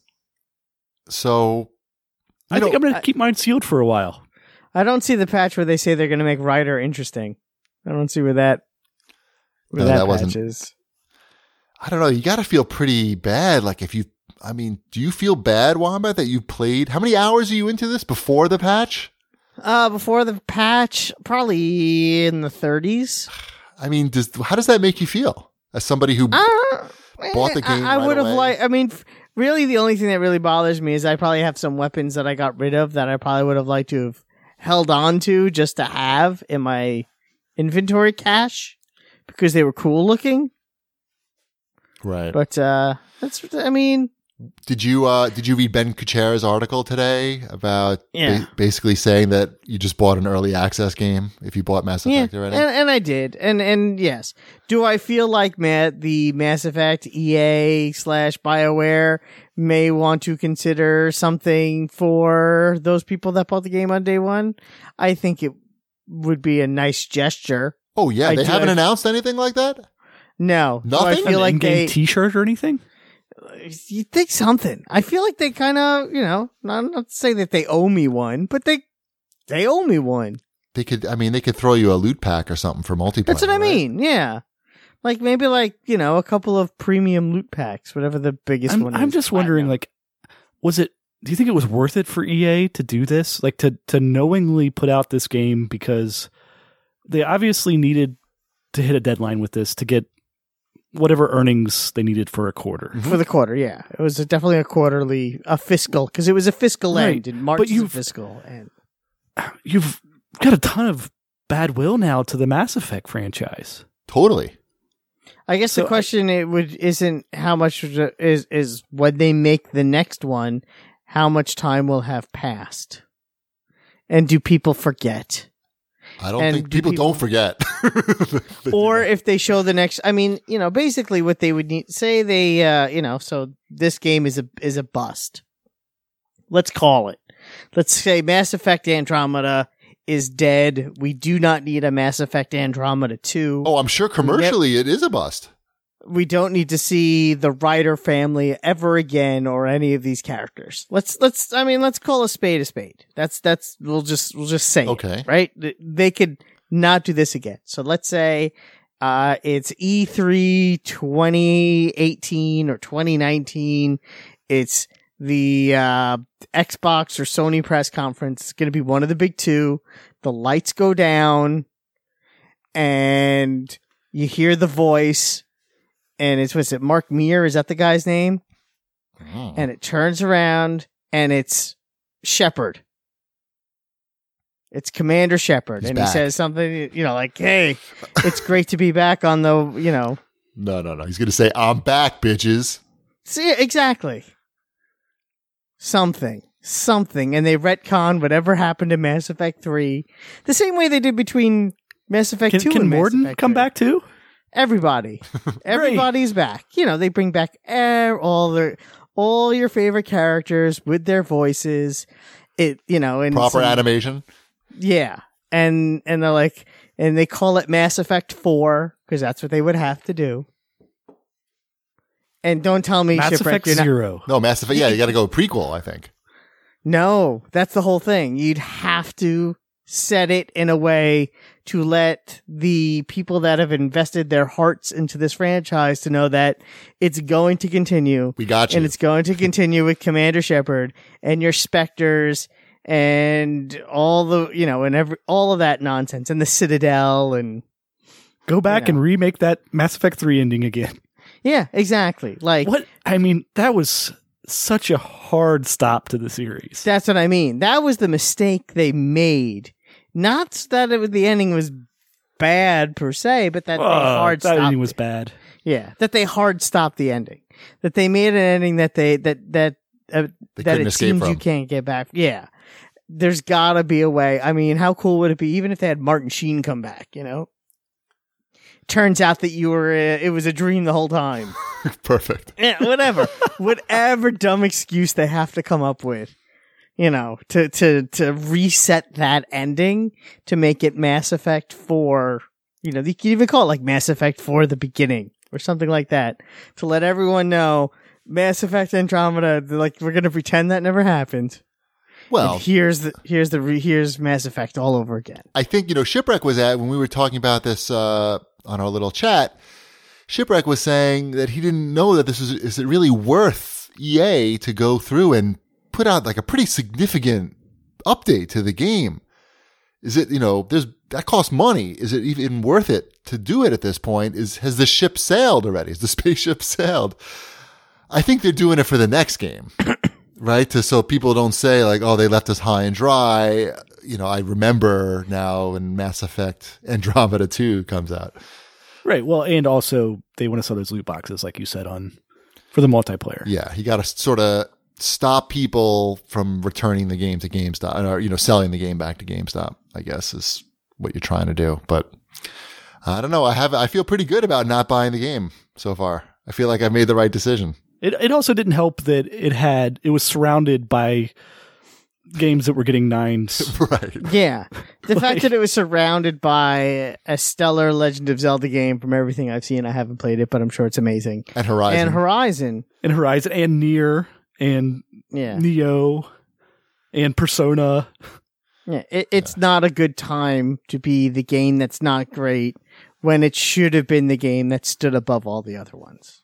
So, I you think know, I'm going to keep mine sealed for a while. I don't see the patch where they say they're going to make Ryder interesting. I don't see where that where No, that, that patch wasn't- is. I don't know. You got to feel pretty bad. Like if you, I mean, do you feel bad, Wombat, that you played? How many hours are you into this before the patch? Uh, before the patch, probably in the thirties. I mean, does how does that make you feel as somebody who? Uh, Bought the game I, I right would have away? liked. I mean, f- really, the only thing that really bothers me is I probably have some weapons that I got rid of that I probably would have liked to have held on to just to have in my inventory cache because they were cool looking. Right. But uh, that's. I mean, Did you uh did you read Ben Kuchera's article today about Yeah. ba- basically saying that you just bought an early access game if you bought Mass yeah, Effect already? and, and I did, and and yes. Do I feel like Matt, the Mass Effect E A slash BioWare may want to consider something for those people that bought the game on day one? I think it would be a nice gesture. oh yeah, I they do- haven't I- announced anything like that? No, Do Nothing? I An feel like in-game they. T-shirt or anything? You think something? I feel like they kind of, you know, not not to say that they owe me one, but they they owe me one. They could I mean they could throw you a loot pack or something for multiplayer. That's what I right? mean. Yeah, like maybe like you know a couple of premium loot packs, whatever the biggest I'm, one. I'm is. just I wondering, know. like, was it? Do you think it was worth it for E A to do this? Like to to knowingly put out this game because they obviously needed to hit a deadline with this to get whatever earnings they needed for a quarter. for the quarter, yeah, it was a, definitely a quarterly, a fiscal, because it was a fiscal Right, end. And March but is a you've- fiscal end. You've got a ton of bad will now to the Mass Effect franchise. Totally. I guess So the I- question it would isn't how much is is when they make the next one, how much time will have passed, and do people forget? I don't And think do people, people- don't forget. Or if they show the next, I mean, you know, basically what they would need, say they, uh, you know, so this game is a is a bust. Let's call it. Let's say Mass Effect Andromeda is dead. We do not need a Mass Effect Andromeda two. Oh, I'm sure commercially it is a bust. We don't need to see the Ryder family ever again or any of these characters. Let's let's I mean let's call a spade a spade. That's that's we'll just we'll just say it, Okay. right? Th- They could not do this again. So let's say uh it's E three twenty eighteen or twenty nineteen. It's the uh Xbox or Sony press conference. It's going to be one of the big two. The lights go down and you hear the voice. And it's, what's it, Mark Meir? Is that the guy's name? Oh. And it turns around and it's Shepard. It's Commander Shepard, He's and back. he says something, you know, like, "Hey, it's great to be back on the, you know." No, no, no. He's going to say, "I'm back, bitches." See, exactly. Something, something, and they retcon whatever happened to Mass Effect three, the same way they did between Mass Effect Can, two can and Mass Morden Effect come three. back too? Everybody, everybody's back. You know, they bring back er- all their all your favorite characters with their voices. It, you know, and Proper some- animation. Yeah, and and they're like, and they call it Mass Effect four because that's what they would have to do. And don't tell me Mass Shipwreck, Effect you're not- Zero. No, Mass Effect. Yeah, you got to go prequel, I think. No, that's the whole thing. You'd have to set it in a way to let the people that have invested their hearts into this franchise to know that it's going to continue. We got you. And it's going to continue with Commander Shepard and your Spectres and all the, you know, and every, all of that nonsense and the Citadel and Go back You know. and remake that Mass Effect three ending again. yeah, exactly. Like What? I mean, that was such a hard stop to the series. that's what I mean. That was the mistake they made. Not that it was, the ending was bad per se, but that they Oh, hard that stopped ending was it. bad. Yeah, that they hard stopped the ending. That they made an ending that they that that uh, They that couldn't it escape seems from. you can't get back. Yeah, there's got to be a way. I mean, how cool would it be even if they had Martin Sheen come back? You know, turns out that you were uh, it was a dream the whole time. Perfect. Yeah, whatever, whatever dumb excuse they have to come up with. You know, to, to, to reset that ending to make it Mass Effect four, you know, you can even call it like Mass Effect four the beginning or something like that to let everyone know Mass Effect Andromeda, like, we're going to pretend that never happened. Well, And here's the, here's the, re- here's Mass Effect all over again. I think, you know, Shipwreck was at, when we were talking about this uh, on our little chat, Shipwreck was saying that he didn't know that this is, is it really worth E A to go through and put out like a pretty significant update to the game. Is it, you know, there's, that costs money. Is it even worth it to do it at this point? Is, has the ship sailed already? Has the spaceship sailed? I think they're doing it for the next game, right? To, so people don't say like, oh, they left us high and dry. You know, I remember now when Mass Effect Andromeda two comes out. Right. Well, and also they want to sell those loot boxes, like you said, on for the multiplayer. Yeah. You got to sort of stop people from returning the game to GameStop, or, you know, selling the game back to GameStop, I guess is what you're trying to do. But I don't know. I have, I feel pretty good about not buying the game so far. I feel like I've made the right decision. It it also didn't help that it had it was surrounded by games that were getting nines. Right. Yeah. The Like- fact that it was surrounded by a stellar Legend of Zelda game from everything I've seen, I haven't played it, but I'm sure it's amazing. And Horizon. And Horizon. And Horizon and Nier and Yeah. Neo and Persona. Yeah, it, it's not a good time to be the game that's not great when it should have been the game that stood above all the other ones.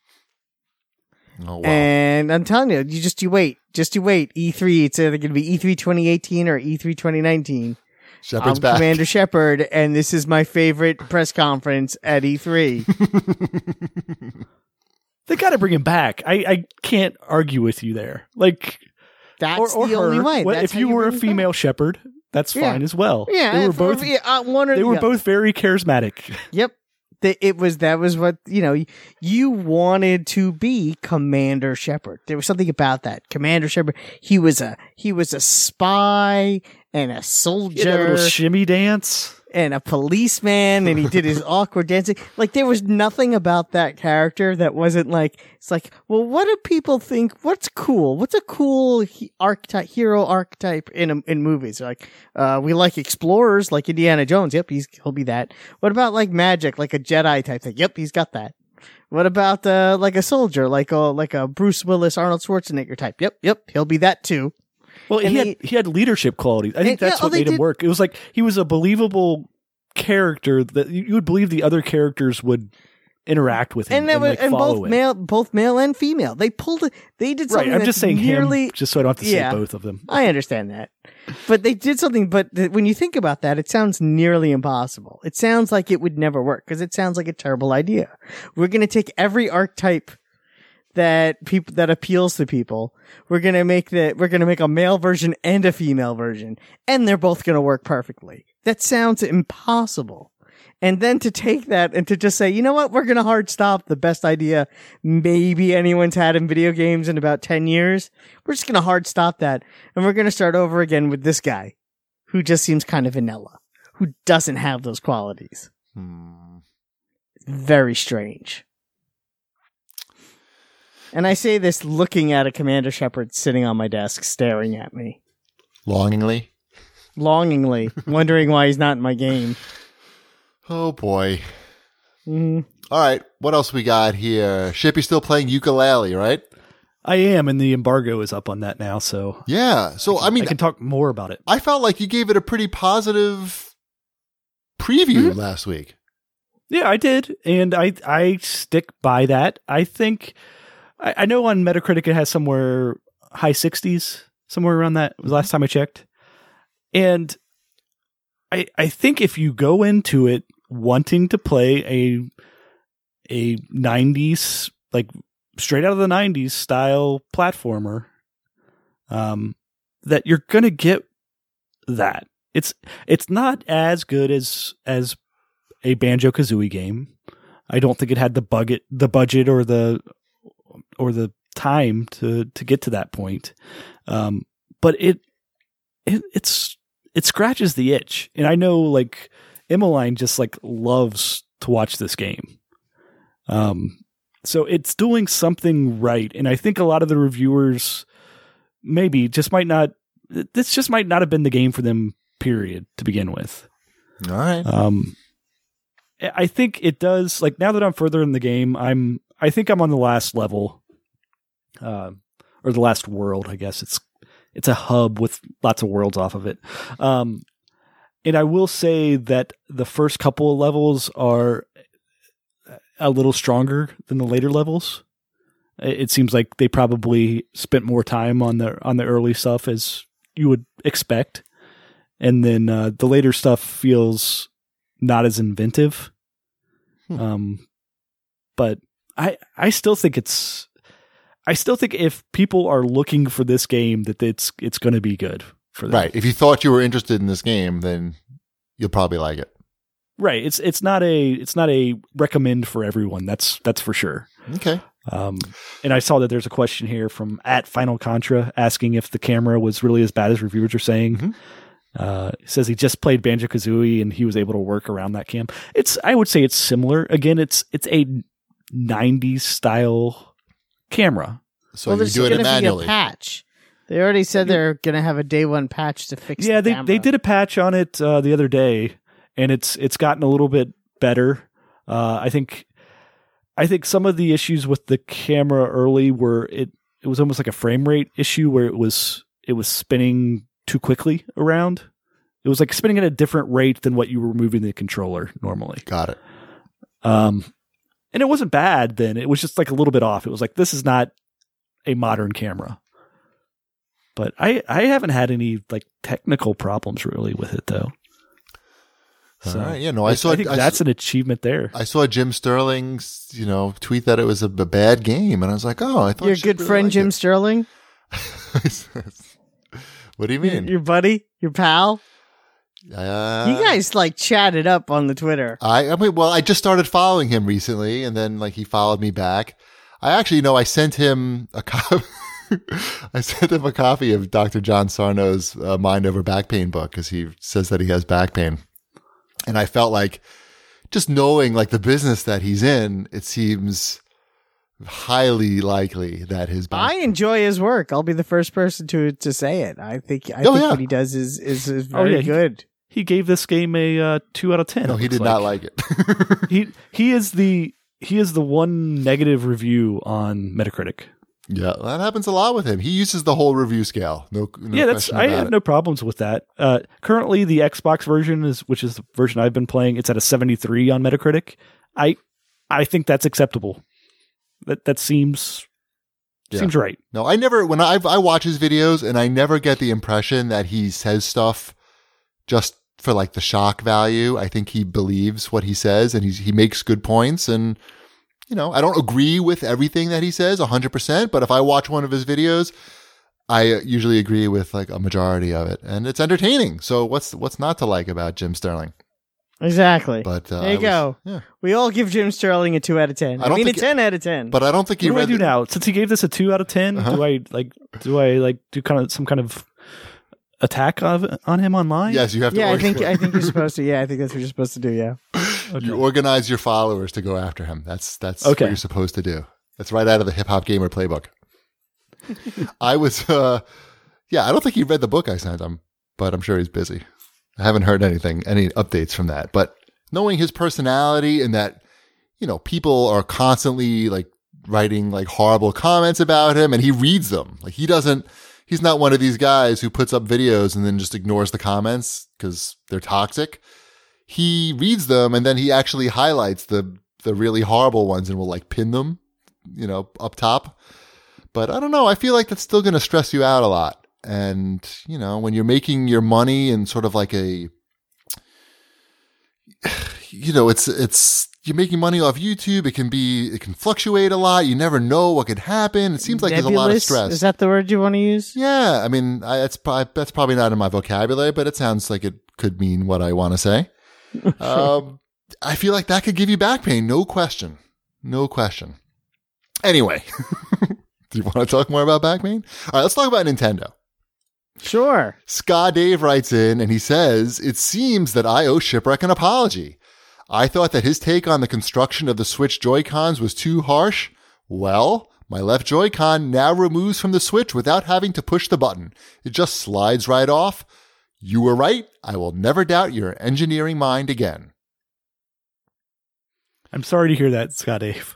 Oh, wow. And I'm telling you, you just you wait, just you wait. E three, it's either going to be E three twenty eighteen or E three twenty nineteen. Shepard's I'm back. Commander Shepard, and this is my favorite press conference at E three. They got to bring him back. I, I can't argue with you there. Like, That's or, or the her. only way. Well, That's if how you were a bring it back. female shepherd, that's Yeah. fine as well. Yeah, they were if- both. yeah, uh, one or They the were other. both very charismatic. Yep. The, it was that was what you know. You wanted to be Commander Shepard. There was something about that Commander Shepard. He was a he was a spy and a He had that soldier little shimmy dance. and a policeman, and he did his awkward dancing. Like there was nothing about that character that wasn't like it's like. Well, what do people think? What's cool? What's a cool he, archetype hero archetype in a, in movies? They're like uh, we like explorers, like Indiana Jones. Yep, he's he'll be that. What about like magic, like a Jedi type thing? Yep, he's got that. What about uh, like a soldier, like a like a Bruce Willis, Arnold Schwarzenegger type? Yep, yep, he'll be that too. Well, And he they- had he had leadership qualities. I think And- yeah, that's oh, what they made him did- work. It was like he was a believable character that you you would believe the other characters would interact with him And, and, that was, like and follow both him. male, both male and female. They pulled it. They did Right, something. I'm that's just saying nearly, him, just so I don't have to say Yeah. both of them. I understand that, but they did something. But th- when you think about that, it sounds nearly impossible. It sounds like it would never work because it sounds like a terrible idea. We're going to take every archetype that people that appeals to people. We're gonna make the we're gonna make a male version and a female version, and they're both gonna work perfectly. That sounds impossible. And then to take that and to just say, you know what, we're gonna hard stop the best idea maybe anyone's had in video games in about ten years. We're just gonna hard stop that, and we're gonna start over again with this guy, who just seems kind of vanilla, who doesn't have those qualities. Hmm. Very strange. And I say this looking at a Commander Shepard sitting on my desk, staring at me. Longingly? Longingly, wondering why he's not in my game. Oh, boy. Mm. All right, what else we got here? Shippy's still playing ukulele, right? I am, and the embargo is up on that now, so Yeah, so, I mean, I can talk more about it. I felt like you gave it a pretty positive preview Mm-hmm. last week. Yeah, I did, and I I stick by that. I think I, I know on Metacritic it has somewhere high sixties, somewhere around that. It was the last time I checked, and I I think if you go into it wanting to play a a nineties, like straight out of the nineties style platformer, um, that you're gonna get that. It's it's not as good as as a Banjo-Kazooie game. I don't think it had the budget, the budget, or the or the time to to get to that point. Um, but it, it it's it scratches the itch, and I know like Emmeline just like loves to watch this game. Um, so it's doing something right, and I think a lot of the reviewers maybe just might not. This just might not have been the game for them. Period to begin with. All right. Um, I think it does. Like now that I'm further in the game, I'm. I think I'm on the last level, uh, or the last world. I guess it's it's a hub with lots of worlds off of it. Um, and I will say that the first couple of levels are a little stronger than the later levels. It seems like they probably spent more time on the on the early stuff, as you would expect. And then uh, the later stuff feels not as inventive. Hmm. Um, but I I still think it's I still think if people are looking for this game, that it's it's going to be good for them. Right. If you thought you were interested in this game, then you'll probably like it. Right. It's it's not a it's not a recommend for everyone. That's that's for sure. Okay. Um, and I saw that there's a question here from at Final Contra asking if the camera was really as bad as reviewers are saying. Mm-hmm. Uh, says he just played Banjo-Kazooie and he was able to work around that cam. It's, I would say it's similar. Again, it's, it's a nineties style camera. So well, you do it gonna manually. Be a patch. They already said they're going to have a day one patch to fix. Yeah, the they camera. they did a patch on it uh, the other day, and it's it's gotten a little bit better. Uh, I think I think some of the issues with the camera early were it it was almost like a frame rate issue where it was it was spinning too quickly around. It was like spinning at a different rate than what you were moving the controller normally. Got it. Um, and it wasn't bad then. It was just like a little bit off. It was like, this is not a modern camera. But I, I haven't had any like technical problems really with it though. All So right. Yeah, no, I saw I think I that's saw, an achievement there. I saw Jim Sterling's, you know, tweet that it was a, a bad game, and I was like, oh, I thought your she'd good really friend like Jim it. Sterling. What do you mean? Your buddy, your pal. Uh, You guys like chatted up on the Twitter. I, I mean, well, I just started following him recently, and then like he followed me back. I actually, you know, I sent him a copy. I sent him a copy of Doctor John Sarno's uh, Mind Over Back Pain book because he says that he has back pain, and I felt like just knowing like the business that he's in, it seems highly likely that his back. I enjoy his work. I'll be the first person to to say it. I think I Oh, think yeah. what he does is is, is Oh, very yeah, he- good. He gave this game a uh, two out of ten. No, it he looks did not like it. he he is the he is the one negative review on Metacritic. Yeah, that happens a lot with him. He uses the whole review scale. No, no yeah, that's question I about have it. no problems with that. Uh, currently, the Xbox version is, which is the version I've been playing, it's at a seventy-three on Metacritic. I I think that's acceptable. That that seems Yeah. seems right. No, I never, when I, I watch his videos and I never get the impression that he says stuff just for like the shock value. I think he believes what he says and he's, he makes good points and you know, I don't agree with everything that he says one hundred percent, but if I watch one of his videos, I usually agree with like a majority of it, and it's entertaining. So what's what's not to like about Jim Sterling? Exactly. But uh, there you I go. was- yeah. We all give Jim Sterling a two out of ten. I I, don't mean, a think- ten out of ten. But I don't think he What do I read do the- now? Since he gave this a two out of ten, Uh-huh. do I like do I like do kind of some kind of attack of, on him online? Yes, you have to. yeah, I organ- think I think you're supposed to. Yeah, I think that's what you're supposed to do. Yeah. You organize your followers to go after him. That's that's Okay. what you're supposed to do. That's right out of the Hip Hop Gamer playbook. I was, uh, yeah, I don't think he read the book I sent him, but I'm sure he's busy. I haven't heard anything, any updates from that. But knowing his personality and that, you know, people are constantly like writing like horrible comments about him, and he reads them. Like he doesn't. He's not one of these guys who puts up videos and then just ignores the comments because they're toxic. He reads them and then he actually highlights the the really horrible ones and will like pin them, you know, up top. But I don't know. I feel like that's still going to stress you out a lot. And, you know, when you're making your money in sort of like a, you know, it's, it's, you're making money off YouTube. It can be, it can fluctuate a lot. You never know what could happen. It seems like there's a lot of Nebulous? stress. Is that the word you want to use? Yeah. I mean, I, that's, probably, that's probably not in my vocabulary, but it sounds like it could mean what I want to say. um, I feel like that could give you back pain. No question. No question. Anyway, do you want to talk more about back pain? All right, let's talk about Nintendo. Sure. Ska Dave writes in and he says, it seems that I owe Shipwreck an apology. I thought that his take on the construction of the Switch Joy-Cons was too harsh. Well, my left Joy-Con now removes from the Switch without having to push the button. It just slides right off. You were right. I will never doubt your engineering mind again. I'm sorry to hear that, Scott Dave.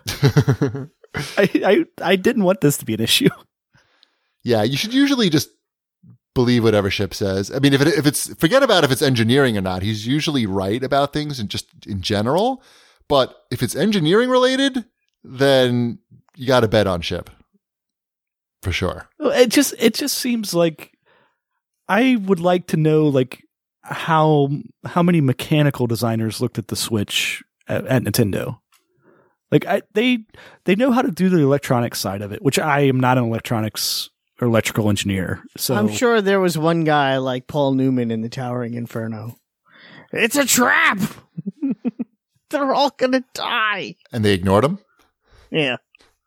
I, I I didn't want this to be an issue. Yeah, you should usually just believe whatever Ship says. I mean, if it, if it's, forget about if it's engineering or not. He's usually right about things and just in general. But if it's engineering related, then you got to bet on Ship. For sure. It just it just seems like I would like to know like how how many mechanical designers looked at the Switch at, at Nintendo. Like I, they they know how to do the electronics side of it, which I am not an electronics or electrical engineer. So I'm sure there was one guy like Paul Newman in the Towering Inferno. It's a trap. They're all gonna die. And they ignored him? Yeah.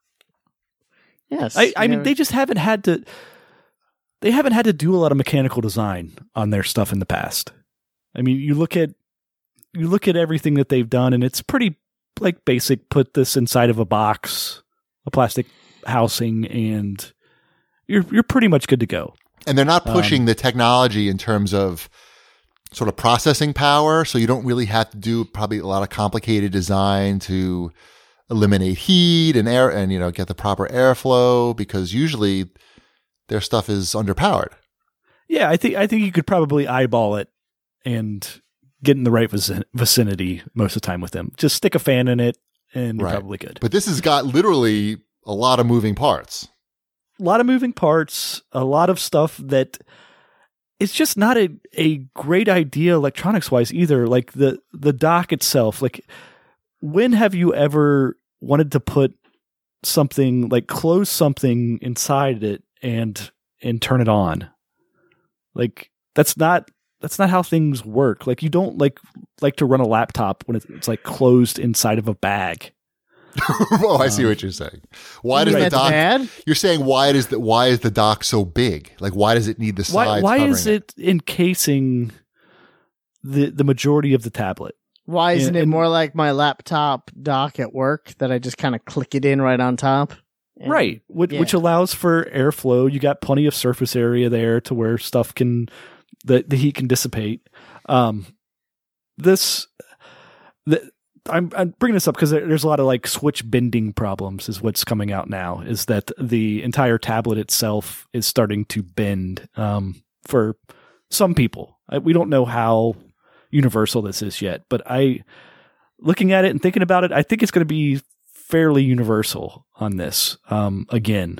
Yes. I, I mean Yeah. they just haven't had to they haven't had to do a lot of mechanical design on their stuff in the past. I mean, you look at you look at everything that they've done and it's pretty like basic, put this inside of a box, a plastic housing, and you're you're pretty much good to go. And they're not pushing Um, the technology in terms of sort of processing power. So you don't really have to do probably a lot of complicated design to eliminate heat and air and, you know, get the proper airflow because usually their stuff is underpowered. Yeah, I think I think you could probably eyeball it and get in the right vicin- vicinity most of the time with them. Just stick a fan in it and you're Right. probably good. But this has got literally a lot of moving parts. A lot of moving parts, a lot of stuff that it's just not a, a great idea electronics wise either. Like the, the dock itself, like when have you ever wanted to put something like close something inside it and, and turn it on? Like that's not, that's not how things work. Like you don't like, like to run a laptop when it's, it's like closed inside of a bag. Oh, I see what you're saying. Why does You the think that's dock? bad? You're saying why does the why is the dock so big? Like why does it need the Why, sides? why covering is it encasing the, the majority of the tablet? Why isn't And- it and- more like my laptop dock at work that I just kind of click it in right on top? And- Right, which, yeah. which allows for airflow. You got plenty of surface area there to where stuff can, the, the heat can dissipate. Um, this, the, I'm, I'm bringing this up because there's a lot of like switch bending problems is what's coming out now, is that the entire tablet itself is starting to bend um, for some people. I, we don't know how universal this is yet, but I, looking at it and thinking about it, I think it's going to be fairly universal on this um, again.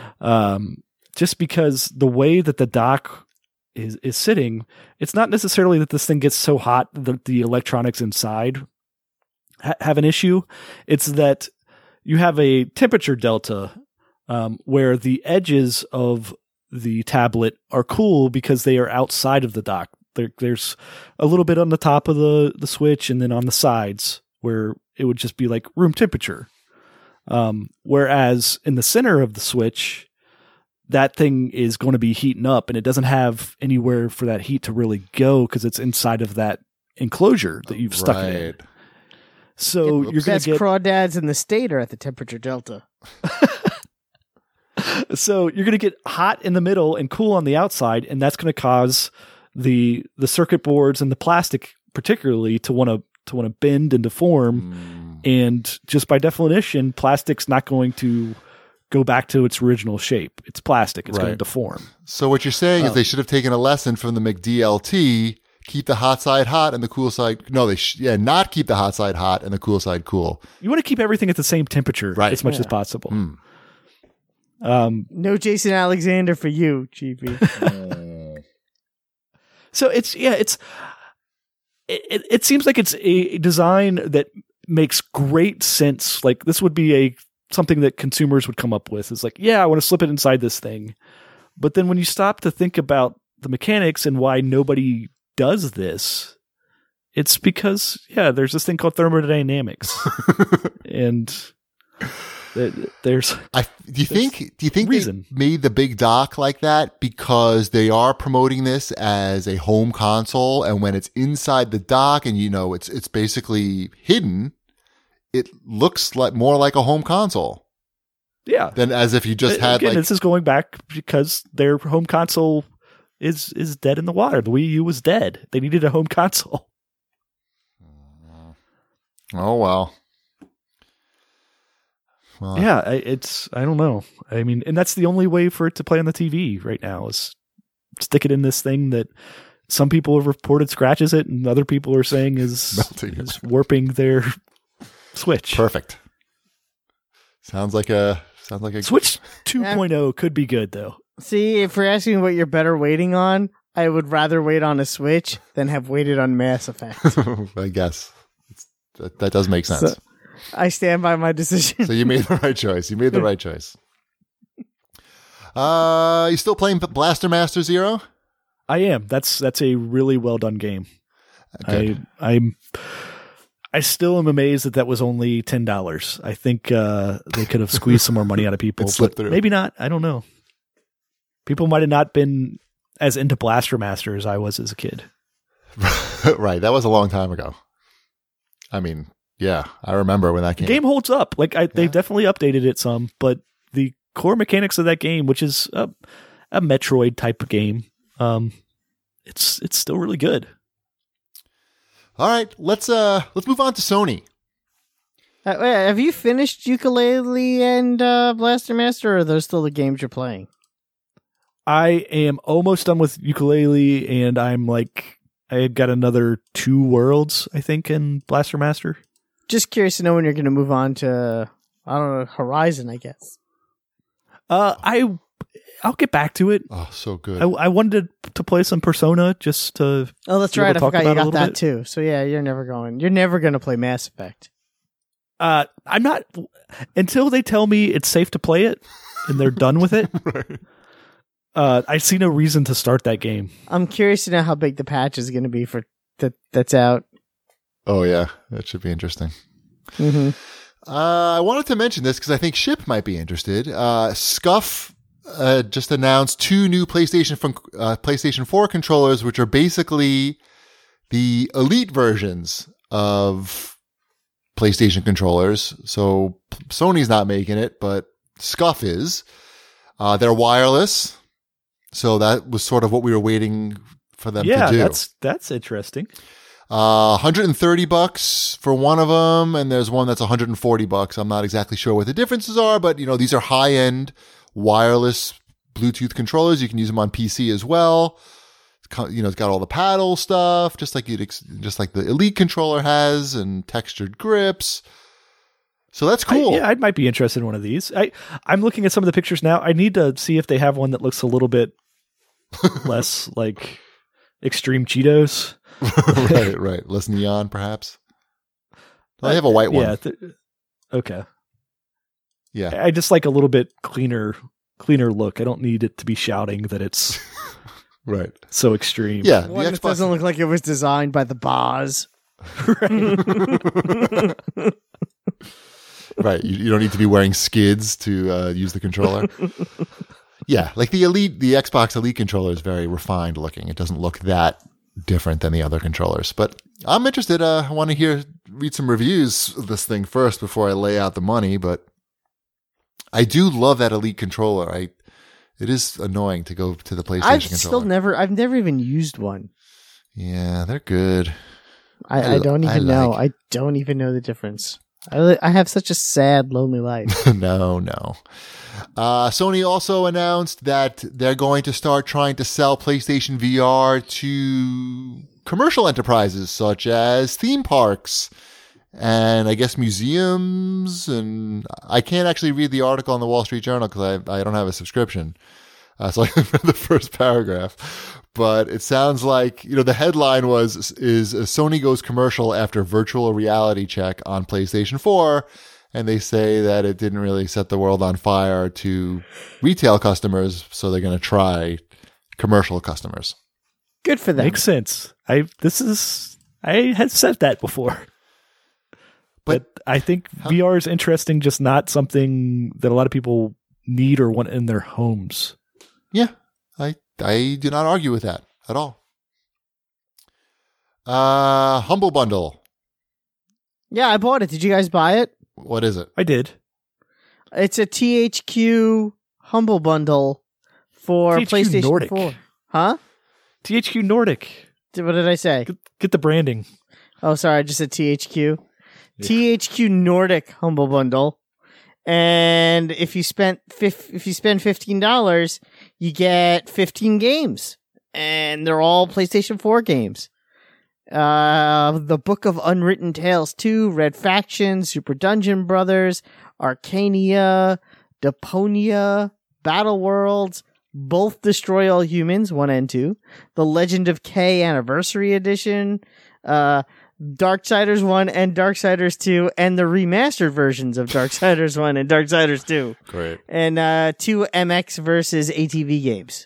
Um, just because the way that the dock is, is sitting, it's not necessarily that this thing gets so hot that the electronics inside ha- have an issue. It's that you have a temperature delta um, where the edges of the tablet are cool because they are outside of the dock. There, there's a little bit on the top of the, the Switch and then on the sides where it would just be like room temperature. Um, whereas in the center of the Switch, that thing is going to be heating up and it doesn't have anywhere for that heat to really go because it's inside of that enclosure that you've stuck Right. it in. So Get you're going best to get crawdads in the state are at the temperature delta. so you're going to get hot in the middle and cool on the outside, and that's going to cause the the circuit boards and the plastic particularly to want to to want to bend and deform. Mm. And just by definition, plastic's not going to go back to its original shape. It's plastic. It's going to Right. deform. So what you're saying Oh. is they should have taken a lesson from the McDLT. Keep the hot side hot and the cool side. No, they sh- yeah, not keep the hot side hot and the cool side cool. You want to keep everything at the same temperature Right. as much Yeah. as possible. Hmm. Um, No Jason Alexander for you, G P. So it's yeah, it's it, it, it seems like it's a design that makes great sense. Like this would be a something that consumers would come up with. It's like, yeah, I want to slip it inside this thing. But then when you stop to think about the mechanics and why nobody does this, it's because yeah, there's this thing called thermodynamics, and th- there's I, do you think? Do you think reason. they made the big dock like that because they are promoting this as a home console, and when it's inside the dock and you know it's it's basically hidden, it looks like more like a home console yeah. than as if you just had Again, like this is going back because their home console is is dead in the water. The Wii U was dead. They needed a home console. oh well. Well, Yeah, I, it's I don't know. I mean, and that's the only way for it to play on the T V right now is stick it in this thing that some people have reported scratches it, and other people are saying is, Melting it. is warping their Switch. perfect. Sounds like a sounds like a Switch two point oh could be good though. See, if you're asking what you're better waiting on, I would rather wait on a Switch than have waited on Mass Effect. I guess it's, that, that does make sense. So- I stand by my decision. So you made the right choice. You made the right choice. Uh, you still playing Blaster Master Zero? I am. That's that's a really well done game. Good. I I'm I still am amazed that that was only ten dollars. I think uh, they could have squeezed some more money out of people. It slipped but through. maybe not. I don't know. People might have not been as into Blaster Master as I was as a kid. Right. That was a long time ago. I mean, yeah, I remember when that The came. game holds up. Like I, Yeah. they've definitely updated it some, but the core mechanics of that game, which is a, a Metroid type of game, um, it's it's still really good. All right, let's uh let's move on to Sony. Uh, wait, have you finished Ukulele and uh, Blaster Master, or are those still the games you're playing? I am almost done with Ukulele, and I'm like, I had got another two worlds, I think, in Blaster Master. Just curious to know when you're going to move on to, I don't know, Horizon, I guess. Uh, I I'll get back to it. Oh, so good. I, I wanted to play some Persona just to. Oh, that's You right. wanna I talk forgot you about it a got little that bit? too. So yeah, you're never going. You're never going to play Mass Effect. Uh, I'm not until they tell me it's safe to play it and they're done with it. Right. Uh, I see no reason to start that game. I'm curious to know how big the patch is going to be for that. That's out. Oh yeah, that should be interesting. Mm-hmm. Uh, I wanted to mention this because I think Ship might be interested. Uh, Scuff uh, just announced two new PlayStation from uh, PlayStation four controllers, which are basically the elite versions of PlayStation controllers. So Sony's not making it, but Scuff is. Uh, they're wireless, so that was sort of what we were waiting for them Yeah, to do. that's that's interesting. Uh, one hundred thirty bucks for one of them, and there's one that's one hundred forty bucks. I'm not exactly sure what the differences are, but you know, these are high-end wireless Bluetooth controllers. You can use them on P C as well. It's co- You know, it's got all the paddle stuff, just like you'd, ex- just like the Elite controller has, and textured grips. So that's cool. I, yeah, I might be interested in one of these. I I'm looking at some of the pictures now. I need to see if they have one that looks a little bit less like Extreme Cheetos. right, right. Less neon, perhaps. Well, they have a white one. Yeah. Th- okay. Yeah. I just like a little bit cleaner, cleaner look. I don't need it to be shouting that it's Right. so extreme. Yeah. One the that Xbox doesn't look like it was designed by the Boz. Right. You, you don't need to be wearing skids to uh, use the controller. Yeah. Like the Elite, the Xbox Elite controller is very refined looking. It doesn't look that different than the other controllers. But I'm interested. Uh, I want to hear, read some reviews of this thing first before I lay out the money. But I do love that Elite controller. I, it is annoying to go to the PlayStation I've controller. still never, I've never even used one. Yeah, they're good. I, I- I don't I even know. like- I don't even know the difference. I, li- I have such a sad, lonely life. no, no. Uh, Sony also announced that they're going to start trying to sell PlayStation V R to commercial enterprises such as theme parks and I guess museums. And I can't actually read the article on the Wall Street Journal because I, I don't have a subscription. Uh, so I read the first paragraph, but it sounds like, you know, the headline was, is Sony goes commercial after virtual reality check on PlayStation four. And they say that it didn't really set the world on fire to retail customers. So they're going to try commercial customers. Good for them. Makes sense. I, this is, I had said that before. But- But, I think V R is interesting, just not something that a lot of people need or want in their homes. Yeah, I I do not argue with that at all. Uh, Humble Bundle. Yeah, I bought it. Did you guys buy it? What is it? I did. It's a T H Q Humble Bundle for T H Q PlayStation Nordic. four. Huh? T H Q Nordic. What did I say? Get, get the branding. Oh, sorry, I just said T H Q. Yeah. T H Q Nordic Humble Bundle. And if you spent fif- if you spend fifteen dollars, you get fifteen games, and they're all PlayStation four games. Uh, the Book of Unwritten Tales two, Red Faction, Super Dungeon Brothers, Arcania, Deponia, Battle Worlds, both Destroy All Humans one and two, The Legend of K Anniversary Edition, uh. Darksiders one and Darksiders two, and the remastered versions of Darksiders one and Darksiders two. Great. And uh, two M X versus A T V games.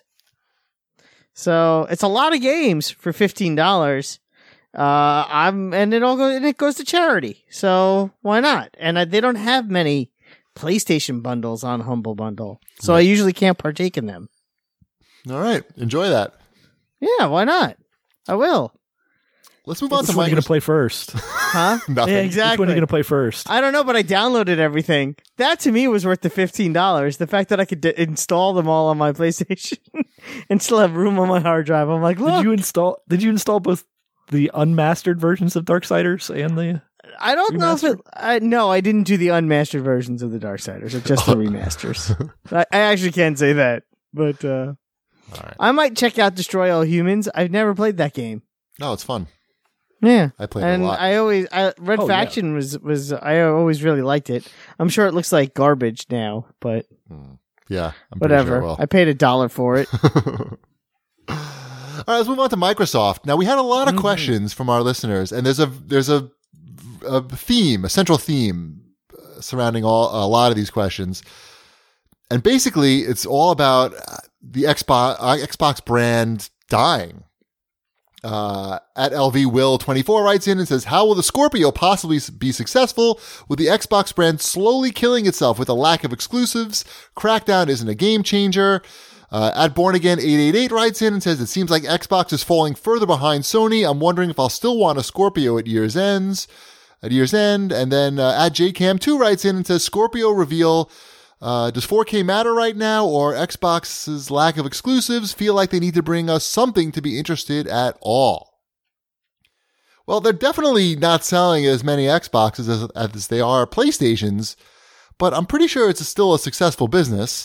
So it's a lot of games for fifteen dollars. Uh, I'm and it all goes and it goes to charity. So why not? And uh, they don't have many PlayStation bundles on Humble Bundle, so I usually can't partake in them. All right. Enjoy that. Yeah, why not? I will. Let's move on Which to one are you going to Microsoft. play first? Huh? Nothing. Yeah, Which exactly. one are you going to play first? I don't know, but I downloaded everything. That to me was worth the fifteen dollars. The fact that I could d- install them all on my PlayStation and still have room on my hard drive. I'm like, look, Did you install? Did you install both the unmastered versions of Darksiders and the? I don't know if it. remastered? I, no, I didn't do the unmastered versions of the Darksiders. It's just the remasters. I, I actually can't say that, but uh, All right. I might check out Destroy All Humans. I've never played that game. No, it's fun. Yeah, I played and it a lot. I always I, Red Oh, yeah. Faction was was I always really liked it. I'm sure it looks like garbage now, but Hmm. Yeah. I'm pretty whatever. Sure it will. I paid a dollar for it. All right, let's move on to Microsoft. Now we had a lot of Mhm. questions from our listeners, and there's a there's a, a theme, a central theme uh, surrounding all a lot of these questions, and basically it's all about uh, the Xbox uh, Xbox brand dying. Uh, at L V Will twenty-four writes in and says, how will the Scorpio possibly be successful with the Xbox brand slowly killing itself with a lack of exclusives? Crackdown isn't a game changer. Uh, at Born Again eight eight eight writes in and says, it seems like Xbox is falling further behind Sony. I'm wondering if I'll still want a Scorpio at year's ends, at year's end. And then uh, at J Cam two writes in and says, Scorpio reveal, uh, does four K matter right now, or Xbox's lack of exclusives feel like they need to bring us something to be interested at all? Well, they're definitely not selling as many Xboxes as, as they are PlayStations, but I'm pretty sure it's still a successful business.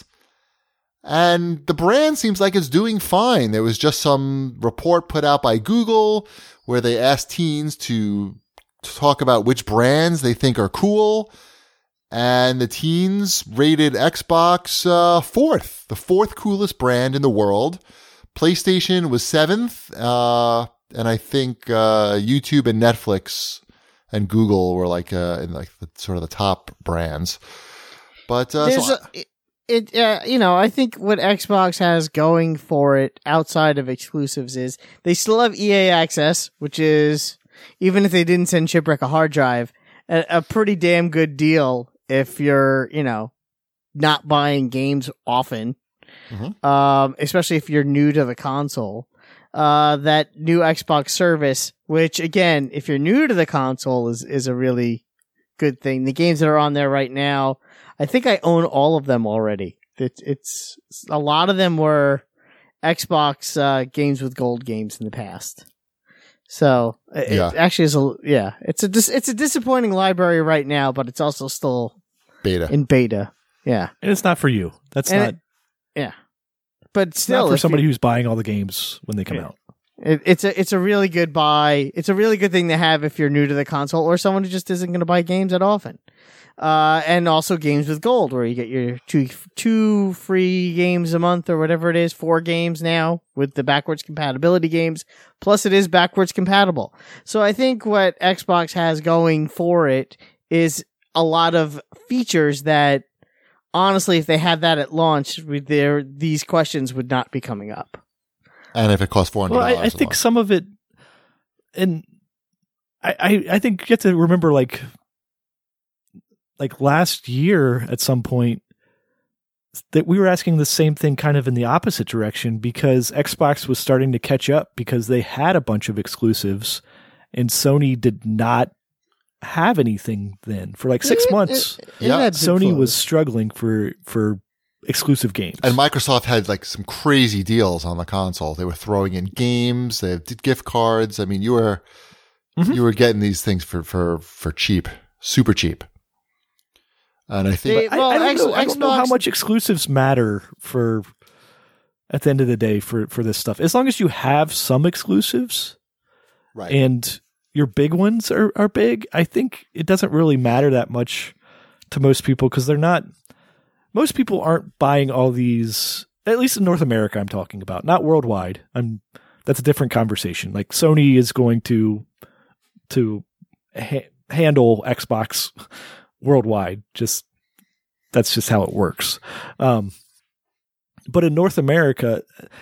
And the brand seems like it's doing fine. There was just some report put out by Google where they asked teens to, to talk about which brands they think are cool. And the teens rated Xbox uh, fourth, the fourth coolest brand in the world. PlayStation was seventh. Uh, and I think uh, YouTube and Netflix and Google were like uh, in like the, sort of the top brands. But uh, There's so, a, it, it uh, you know, I think what Xbox has going for it outside of exclusives is they still have E A Access, which is, even if they didn't send Shipwreck a hard drive, a, a pretty damn good deal if you're, you know, not buying games often, Mhm. um, especially if you're new to the console. Uh, that new Xbox service, which again, if you're new to the console, is is a really good thing. The games that are on there right now, I think I own all of them already. It's, it's a lot of them were Xbox uh, games with gold games in the past. So it, Yeah. it actually is a yeah. It's a dis- it's a disappointing library right now, but it's also still beta. in beta. Yeah, And it's not for you. That's And not, it- yeah. But it's still, not for if somebody you- who's buying all the games when they come Yeah. out. It, it's a it's a really good buy. It's a really good thing to have if you're new to the console or someone who just isn't going to buy games that often. Uh, and also games with gold, where you get your two two free games a month or whatever it is, four games now with the backwards compatibility games. Plus, it is backwards compatible. So I think what Xbox has going for it is a lot of features that, honestly, if they had that at launch, there these questions would not be coming up. And if it costs four hundred Well, dollars, I, I think some of it, and I, I, I think you have to remember, like, like last year at some point, that we were asking the same thing kind of in the opposite direction, because Xbox was starting to catch up because they had a bunch of exclusives and Sony did not have anything then for like six It- months. it- it Yeah. had some Sony flaws. was struggling for, for exclusive games. And Microsoft had like some crazy deals on the console. They were throwing in games, they did gift cards. I mean, you were Mhm. you were getting these things for for for cheap, super cheap. And I think They- I, well, I don't, X- know, I don't know how Xbox- much exclusives matter for at the end of the day for, for this stuff. As long as you have some exclusives right. and your big ones are, are big, I think it doesn't really matter that much to most people because they're not. Most people aren't buying all these. At least in North America, I'm talking about, not worldwide. I'm. That's a different conversation. Like Sony is going to to ha- handle Xbox worldwide. Just that's just how it works. Um, but in North America,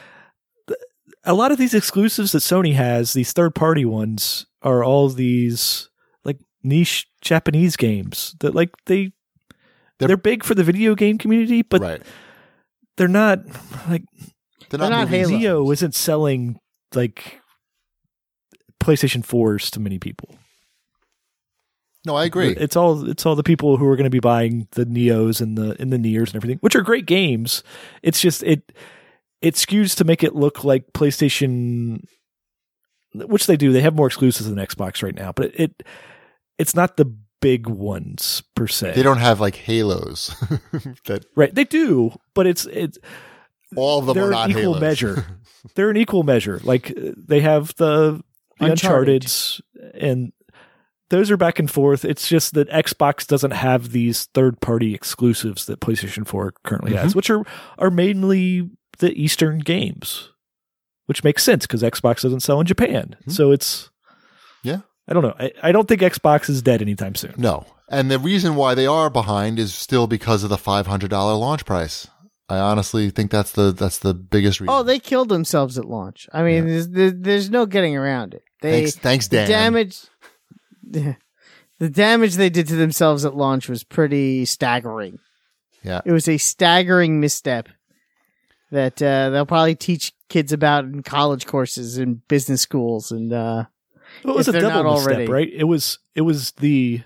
a lot of these exclusives that Sony has, these third party ones, are all these like niche Japanese games that like they They're- they're, big for the video game community, but right. they're not like They're they're not movies. Halo. Neo isn't selling like PlayStation fours to many people. No, I agree. It's all it's all the people who are going to be buying the Neos and the and the Niers and everything, which are great games. It's just it it skews to make it look like PlayStation, which they do. They have more exclusives than Xbox right now, but it, it it's not the big ones per se. They don't have like Halos that right? They do, but it's it's all of them they're are an not equal Halos. measure. They're an equal measure. Like uh, they have the, the Uncharted. Uncharted's, and those are back and forth. It's just that Xbox doesn't have these third party exclusives that PlayStation four currently Mm-hmm. has, which are are mainly the Eastern games, which makes sense because Xbox doesn't sell in Japan. Mm-hmm. So it's Yeah. I don't know. I, I don't think Xbox is dead anytime soon. No. And the reason why they are behind is still because of the five hundred dollars launch price. I honestly think that's the that's the biggest reason. Oh, they killed themselves at launch. I mean, there's, there- there's no getting around it. They thanks, thanks, the Dan. damage, the damage they did to themselves at launch was pretty staggering. Yeah. It was a staggering misstep that uh, they'll probably teach kids about in college courses and business schools. And uh, Well, it was if a they're double not misstep, already. right? It was it was the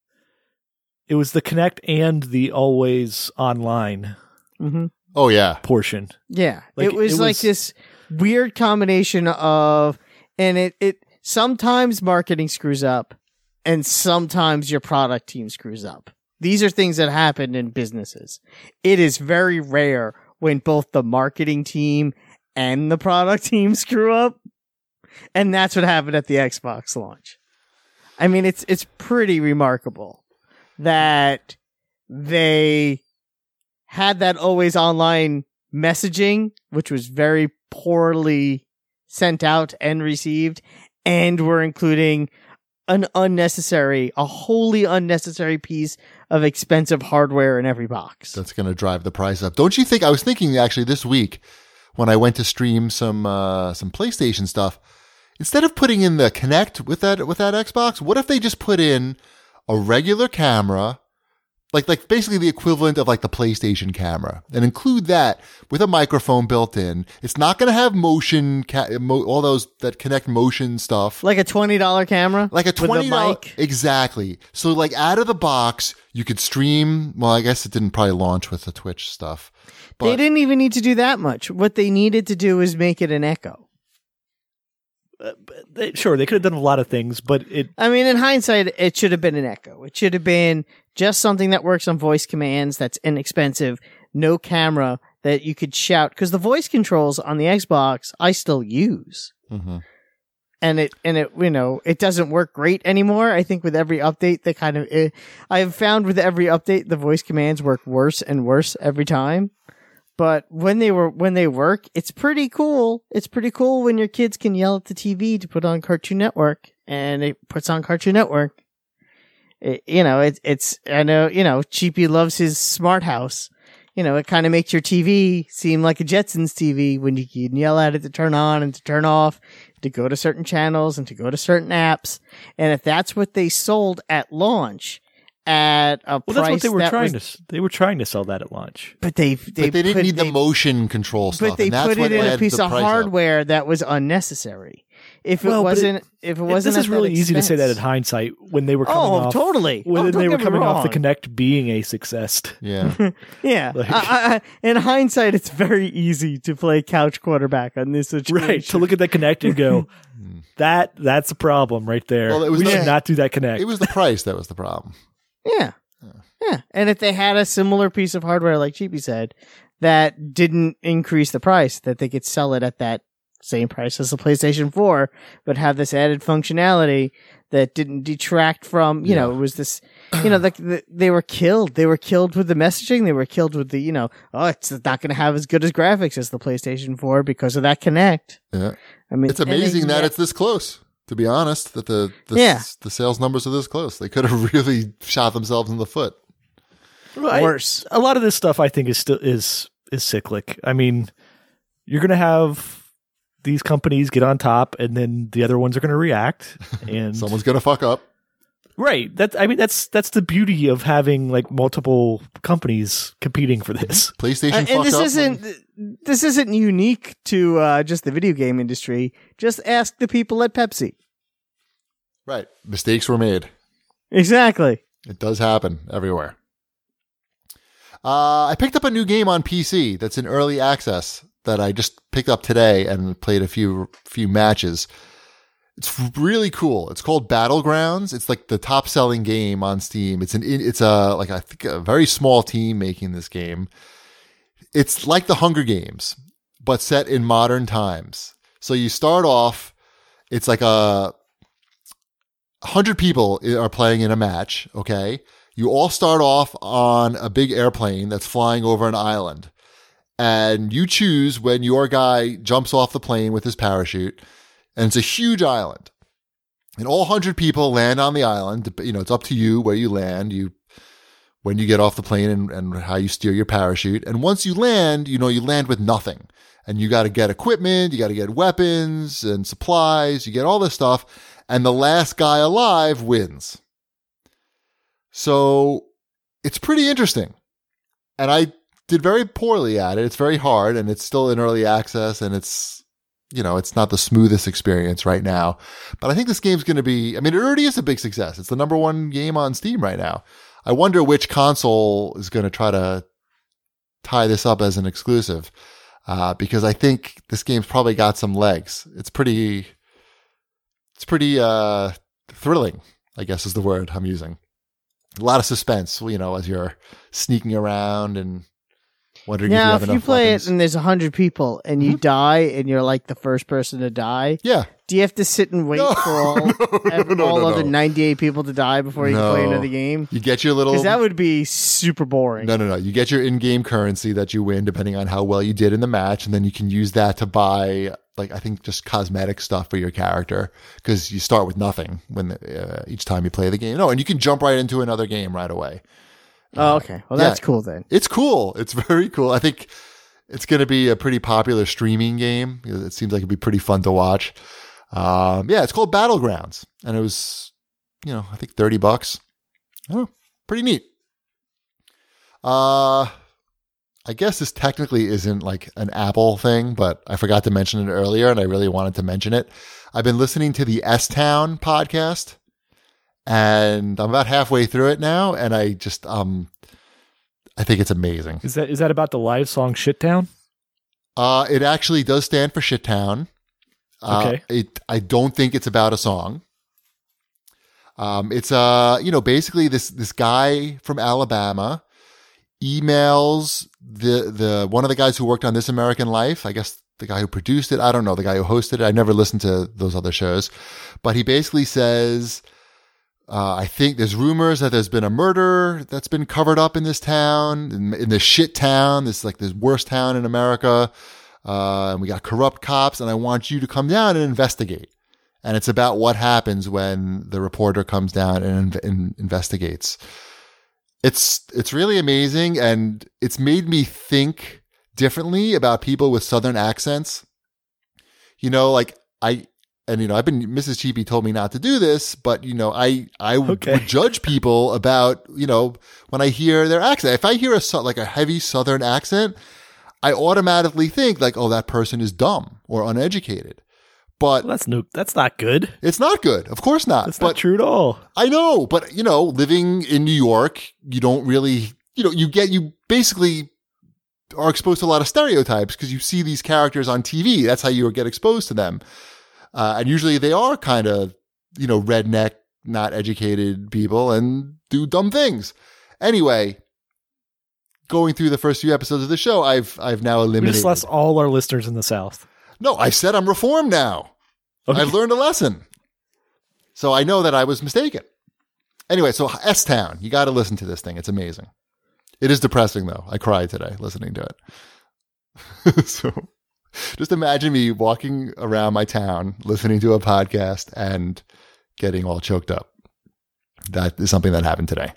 it was the Kinect and the always online mhm. Oh yeah. portion. yeah, Like, it was it like was- this weird combination of, and it it sometimes marketing screws up, and sometimes your product team screws up. These are things that happen in businesses. It is very rare when both the marketing team and the product team screw up. And that's what happened at the Xbox launch. I mean, it's it's pretty remarkable that they had that always online messaging, which was very poorly sent out and received, and were including an unnecessary, a wholly unnecessary piece of expensive hardware in every box. That's going to drive the price up. Don't you think? I was thinking actually this week when I went to stream some uh, some PlayStation stuff, instead of putting in the Kinect with that with that Xbox, what if they just put in a regular camera, like like basically the equivalent of like the PlayStation camera, and include that with a microphone built in? It's not going to have motion, ca- mo- all those that connect motion stuff. Like a twenty dollars camera? Like a twenty dollars with a mic? Exactly. So like out of the box, you could stream. Well, I guess it didn't probably launch with the Twitch stuff. But They didn't even need to do that much. What they needed to do is make it an Echo. Uh, they, sure, they could have done a lot of things, but it I mean, in hindsight, it should have been an Echo. It should have been just something that works on voice commands, that's inexpensive, no camera that you could shout. Because the voice controls on the Xbox, I still use. Mm-hmm. And it, and it, you know, it doesn't work great anymore. I think with every update, they kind of, it, I have found with every update, the voice commands work worse and worse every time. But when they were, when they work, it's pretty cool. It's pretty cool when your kids can yell at the T V to put on Cartoon Network, and it puts on Cartoon Network. It, you know, it, it's, I know, you know, Cheapy loves his smart house. You know, it kind of makes your T V seem like a Jetsons T V when you can yell at it to turn on and to turn off, to go to certain channels and to go to certain apps. And if that's what they sold at launch, at a well, price that's what they were that trying was, to. They were trying to sell that at launch. but they, they, But they didn't put, need they, the motion control stuff. but they and that's put what it in a led piece the of price up. hardware that was unnecessary. If it Well, but it- wasn't, if it wasn't, This is at really that easy to say that in expense. hindsight when they were coming Oh, off. totally. When Oh, they don't were get me coming off the wrong. Kinect being a success. Yeah. Yeah. Like- I, I, in hindsight, it's very easy to play couch quarterback on this situation. Right, to look at that Kinect and go, that that's a problem right there. Well, it was we the- should not do that Kinect. It was the price that was the problem. Yeah. Yeah. And if they had a similar piece of hardware, like Cheapy said, that didn't increase the price, that they could sell it at that same price as the PlayStation four, but have this added functionality that didn't detract from, you know, Yeah. it was this, you know, the, the, they were killed. They were killed with the messaging. They were killed with the, you know, oh, it's not going to have as good as graphics as the PlayStation four because of that Kinect. Yeah. I mean, It's and they- amazing that yeah. it's this close. To be honest, that the the, Yeah. the sales numbers are this close. They could have really shot themselves in the foot. Right. worse. A lot of this stuff I think is still is is cyclic. I mean, you're going to have these companies get on top, and then the other ones are going to react. And Someone's gonna fuck up. right, that I mean, that's that's the beauty of having like multiple companies competing for this. PlayStation Uh, and fucked this up. isn't this isn't unique to uh, just the video game industry. Just ask the people at Pepsi. Right. Mistakes were made. Exactly. It does happen everywhere. Uh, I picked up a new game on P C that's in early access that I just picked up today and played a few few matches. It's really cool. It's called Battlegrounds. It's like the top selling game on Steam. It's an it's a like I think a very small team making this game. It's like the Hunger Games, but set in modern times. So you start off, it's like a hundred people are playing in a match. Okay. You all start off on a big airplane that's flying over an island, and you choose when your guy jumps off the plane with his parachute, and it's a huge island, and all hundred people land on the island. You know, it's up to you where you land, you, when you get off the plane and, and how you steer your parachute. And once you land, you know, you land with nothing, and you got to get equipment, you got to get weapons and supplies, you get all this stuff, and the last guy alive wins. So it's pretty interesting. And I did very poorly at it. It's very hard, and it's still in early access, and it's, you know, it's not the smoothest experience right now. But I think this game's going to be, I mean, it already is a big success. It's the number one game on Steam right now. I wonder which console is going to try to tie this up as an exclusive, uh, because I think this game's probably got some legs. It's pretty, it's pretty, uh, thrilling, I guess is the word I'm using. A lot of suspense, you know, as you're sneaking around and wondering Now, if if you have you enough play weapons. it and there's a hundred people and you die and you're like the first person to die, Yeah. do you have to sit and wait No, for all, no, ev- no, no, all no, other no. ninety-eight people to die before you can play No. another game? You get your little... Because that would be super boring. No, no, no. You get your in-game currency that you win depending on how well you did in the match, and then you can use that to buy like I think just cosmetic stuff for your character because you start with nothing when uh, each time you play the game. No, and you can jump right into another game right away. Oh, okay. Well, yeah, that's cool then. It's cool. It's very cool. I think it's going to be a pretty popular streaming game. It seems like it'd be pretty fun to watch. Um, yeah, it's called Battlegrounds, and it was, you know, I think thirty bucks. Oh, pretty neat. Uh, I guess this technically isn't like an Apple thing, but I forgot to mention it earlier, and I really wanted to mention it. I've been listening to the S-Town podcast, and I'm about halfway through it now, and I just um, I think it's amazing. Is that is that about the live song Shittown? Uh, it actually does stand for Shittown. Uh, Okay. It I don't think it's about a song. Um, it's uh, you know, basically this this guy from Alabama emails the the one of the guys who worked on This American Life. I guess the guy who produced it. I don't know the guy who hosted it. I never listened to those other shows, but he basically says, uh, I think there's rumors that there's been a murder that's been covered up in this town, in, in this shit town, this like the worst town in America. Uh, and we got corrupt cops, and I want you to come down and investigate. And it's about what happens when the reporter comes down and, and investigates. It's it's really amazing, and it's made me think differently about people with Southern accents. You know, like I and you know I've been Missus Cheapy told me not to do this, but you know I I Okay. would judge people about you know when I hear their accent. If I hear a sou- like a heavy Southern accent, I automatically think like, oh, that person is dumb or uneducated. But Well, that's no, that's not good. it's not good. Of course not. That's but not true at all. I know, but you know, living in New York, you don't really, you know, you get, you basically are exposed to a lot of stereotypes because you see these characters on T V. That's how you get exposed to them. Uh, and usually they are kind of, you know, redneck, not educated people and do dumb things. Anyway, going through the first few episodes of the show, I've, I've now We eliminated. just lost all our listeners in the South. No, I said I'm reformed now. Okay. I've learned a lesson. So I know that I was mistaken. Anyway, so S-Town, you got to listen to this thing. It's amazing. It is depressing, though. I cried today listening to it. So just imagine me walking around my town, listening to a podcast and getting all choked up. That is something that happened today.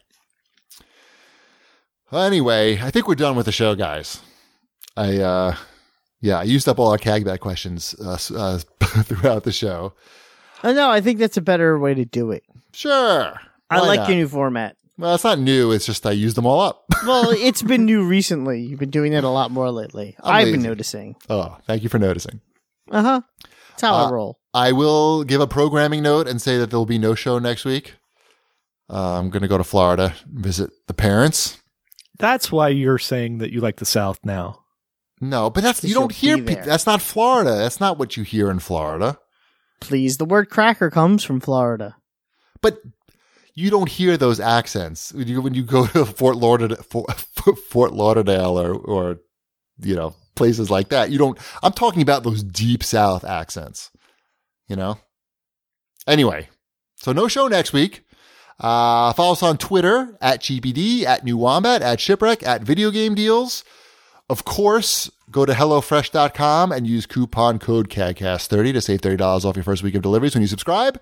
Anyway, I think we're done with the show, guys. I, uh, yeah, I used up all our Cagbat questions uh, uh, throughout the show. Oh, no, I think that's a better way to do it. Sure. I Why like not? your new format. Well, it's not new. It's just I used them all up. Well, it's been new recently. You've been doing it a lot more lately. I'm I've lazy. been noticing. Oh, thank you for noticing. Uh huh. That's how Uh, I roll. I will give a programming note and say that there will be no show next week. Uh, I'm going to go to Florida, visit the parents. That's why you're saying that you like the South now. No, but that's Because you don't you'll hear. be Pe- there. that's not Florida. That's not what you hear in Florida. Please, the word cracker comes from Florida. But you don't hear those accents when you when you go to Fort Lauderdale, Fort, Fort Lauderdale, or or you know places like that. You don't. I'm talking about those deep South accents. You know. Anyway, so no show next week. Uh, follow us on Twitter at G P D, at New Wombat, at Shipwreck, at Video Game Deals. Of course, go to hello fresh dot com and use coupon code C A G C A S thirty to save thirty dollars off your first week of deliveries when you subscribe.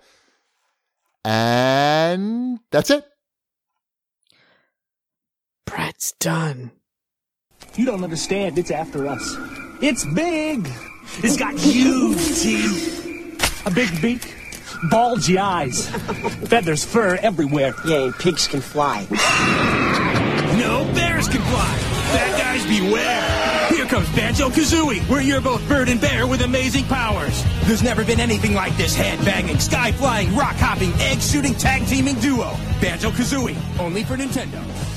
And that's it. Brett's done. You don't understand. It's after us. It's big. It's got huge teeth, a big beak, bulgy eyes, feathers, fur everywhere. Yeah, and pigs can fly. No bears can fly. Bad guys beware. Here comes Banjo-Kazooie. We're your both bird and bear with amazing powers. There's never been anything like this head-banging, sky-flying, rock-hopping, egg-shooting, tag-teaming duo. Banjo-Kazooie. Only for Nintendo.